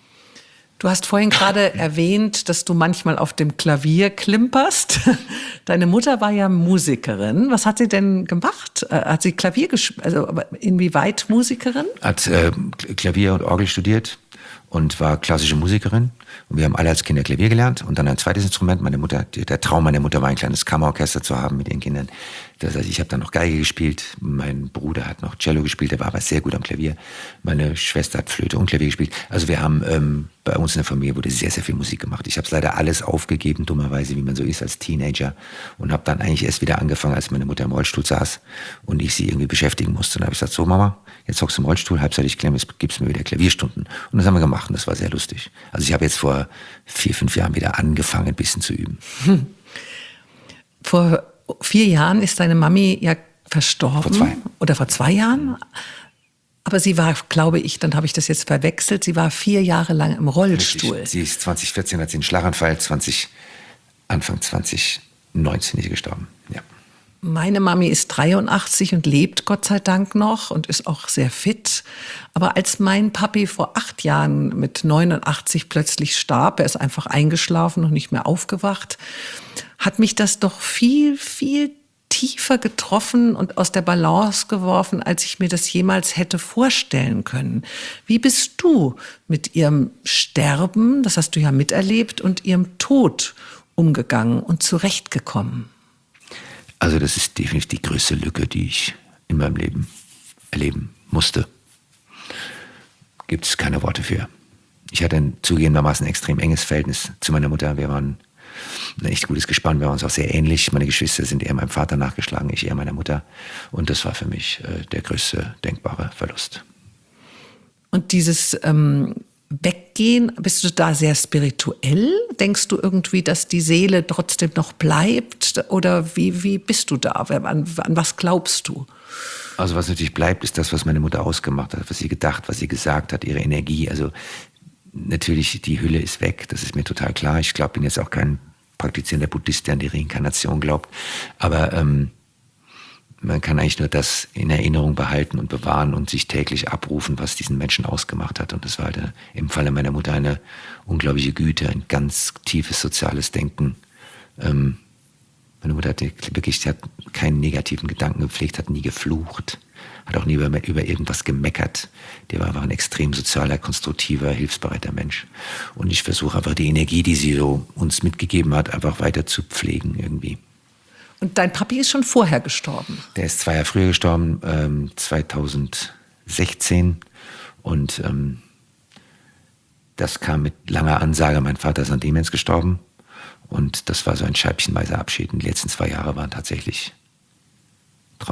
Du hast vorhin gerade erwähnt, dass du manchmal auf dem Klavier klimperst. Deine Mutter war ja Musikerin. Was hat sie denn gemacht? Hat sie Klavier gespielt? Also inwieweit Musikerin? Hat äh, Klavier und Orgel studiert und war klassische Musikerin. Und wir haben alle als Kinder Klavier gelernt. Und dann ein zweites Instrument. Meine Mutter, der Traum meiner Mutter war, ein kleines Kammerorchester zu haben mit ihren Kindern. Das heißt, ich habe dann noch Geige gespielt. Mein Bruder hat noch Cello gespielt, der war aber sehr gut am Klavier. Meine Schwester hat Flöte und Klavier gespielt. Also wir haben, ähm, bei uns in der Familie wurde sehr, sehr viel Musik gemacht. Ich habe es leider alles aufgegeben, dummerweise, wie man so ist als Teenager. Und habe dann eigentlich erst wieder angefangen, als meine Mutter im Rollstuhl saß und ich sie irgendwie beschäftigen musste. Und dann habe ich gesagt, so Mama, jetzt hockst du im Rollstuhl, halbseitig klemmen, jetzt gibst du mir wieder Klavierstunden. Und das haben wir gemacht und das war sehr lustig. Also ich habe jetzt vor vier, fünf Jahren wieder angefangen, ein bisschen zu üben. Hm. Vor vier Jahren ist deine Mami ja verstorben. Vor zwei. Oder vor zwei Jahren. Aber sie war, glaube ich, dann habe ich das jetzt verwechselt, sie war vier Jahre lang im Rollstuhl. Richtig. Sie ist zwanzig vierzehn, hat sie einen Schlaganfall, zwanzig, Anfang zwanzig neunzehn ist sie gestorben. Ja. Meine Mami ist dreiundachtzig und lebt Gott sei Dank noch und ist auch sehr fit. Aber als mein Papi vor acht Jahren mit neunundachtzig plötzlich starb, er ist einfach eingeschlafen und nicht mehr aufgewacht, hat mich das doch viel, viel tiefer getroffen und aus der Balance geworfen, als ich mir das jemals hätte vorstellen können. Wie bist du mit ihrem Sterben, das hast du ja miterlebt, und ihrem Tod umgegangen und zurechtgekommen? Also das ist definitiv die größte Lücke, die ich in meinem Leben erleben musste. Gibt es keine Worte für. Ich hatte ein zugegebenermaßen extrem enges Verhältnis zu meiner Mutter. Wir waren ein echt gutes Gespann, wir waren uns auch sehr ähnlich. Meine Geschwister sind eher meinem Vater nachgeschlagen, ich eher meiner Mutter. Und das war für mich äh, der größte denkbare Verlust. Und dieses ähm, Weggehen, bist du da sehr spirituell? Denkst du irgendwie, dass die Seele trotzdem noch bleibt? Oder wie, wie bist du da? An, an was glaubst du? Also was natürlich bleibt, ist das, was meine Mutter ausgemacht hat, was sie gedacht, was sie gesagt hat, ihre Energie. Also natürlich, die Hülle ist weg, das ist mir total klar. Ich glaube, bin jetzt auch kein praktizierender Buddhist, der an die Reinkarnation glaubt. Aber ähm, man kann eigentlich nur das in Erinnerung behalten und bewahren und sich täglich abrufen, was diesen Menschen ausgemacht hat. Und das war halt eine, im Falle meiner Mutter eine unglaubliche Güte, ein ganz tiefes soziales Denken. Ähm, meine Mutter hatte wirklich, die hat keinen negativen Gedanken gepflegt, hat nie geflucht, hat auch nie über, über irgendwas gemeckert. Der war einfach ein extrem sozialer, konstruktiver, hilfsbereiter Mensch. Und ich versuche einfach die Energie, die sie so uns mitgegeben hat, einfach weiter zu pflegen irgendwie. Und dein Papi ist schon vorher gestorben? Der ist zwei Jahre früher gestorben, ähm, zweitausendsechzehn. Und ähm, das kam mit langer Ansage. Mein Vater ist an Demenz gestorben. Und das war so ein scheibchenweiser Abschied. Und die letzten zwei Jahre waren tatsächlich traurig.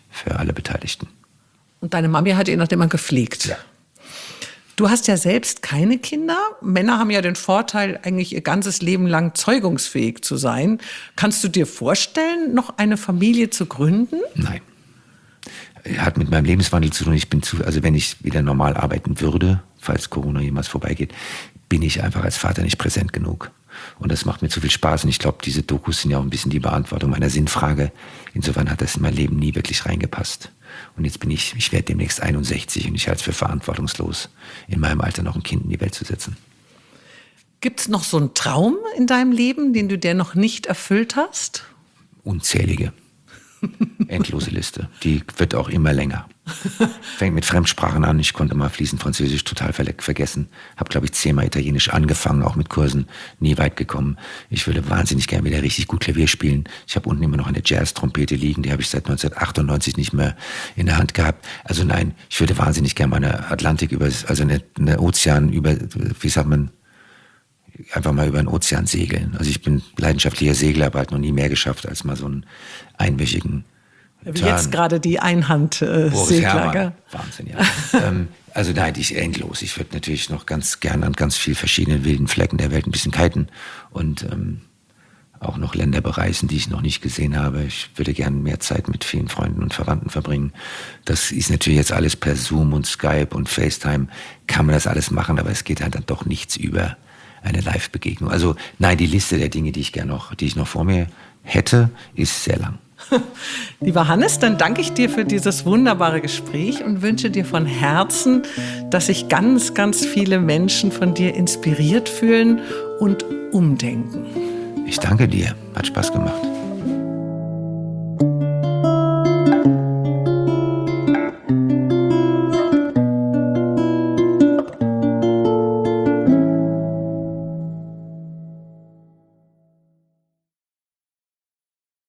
für alle Beteiligten. Und deine Mami hat ihn noch immer gepflegt. Ja. Du hast ja selbst keine Kinder. Männer haben ja den Vorteil, eigentlich ihr ganzes Leben lang zeugungsfähig zu sein. Kannst du dir vorstellen, noch eine Familie zu gründen? Nein. Hat mit meinem Lebenswandel zu tun. Ich bin zu, also wenn ich wieder normal arbeiten würde, falls Corona jemals vorbeigeht, bin ich einfach als Vater nicht präsent genug. Und das macht mir zu viel Spaß. Und ich glaube, diese Dokus sind ja auch ein bisschen die Beantwortung meiner Sinnfrage. Insofern hat das in mein Leben nie wirklich reingepasst. Und jetzt bin ich, ich werde demnächst einundsechzig und ich halte es für verantwortungslos, in meinem Alter noch ein Kind in die Welt zu setzen. Gibt es noch so einen Traum in deinem Leben, den du dir noch nicht erfüllt hast? Unzählige. Endlose Liste. Die wird auch immer länger. Fängt mit Fremdsprachen an. Ich konnte mal fließend Französisch total ver- vergessen. Habe, glaube ich, zehnmal Italienisch angefangen, auch mit Kursen. Nie weit gekommen. Ich würde wahnsinnig gerne wieder richtig gut Klavier spielen. Ich habe unten immer noch eine Jazz-Trompete liegen. Die habe ich seit neunzehnhundertachtundneunzig nicht mehr in der Hand gehabt. Also nein, ich würde wahnsinnig gerne mal eine Atlantik über, also eine, eine Ozean über, wie sagt man, einfach mal über den Ozean segeln. Also ich bin leidenschaftlicher Segler, aber halt noch nie mehr geschafft als mal so einen einwöchigen Wie Turn. jetzt gerade die Einhand-Segler. Wahnsinn, ja. ähm, also nein, ich endlos. Ich würde natürlich noch ganz gerne an ganz vielen verschiedenen wilden Flecken der Welt ein bisschen kiten und ähm, auch noch Länder bereisen, die ich noch nicht gesehen habe. Ich würde gerne mehr Zeit mit vielen Freunden und Verwandten verbringen. Das ist natürlich jetzt alles per Zoom und Skype und FaceTime. Kann man das alles machen, aber es geht halt dann doch nichts über eine Live-Begegnung. Also nein, die Liste der Dinge, die ich gerne noch, die ich noch vor mir hätte, ist sehr lang. Lieber Hannes, dann danke ich dir für dieses wunderbare Gespräch und wünsche dir von Herzen, dass sich ganz, ganz viele Menschen von dir inspiriert fühlen und umdenken. Ich danke dir. Hat Spaß gemacht.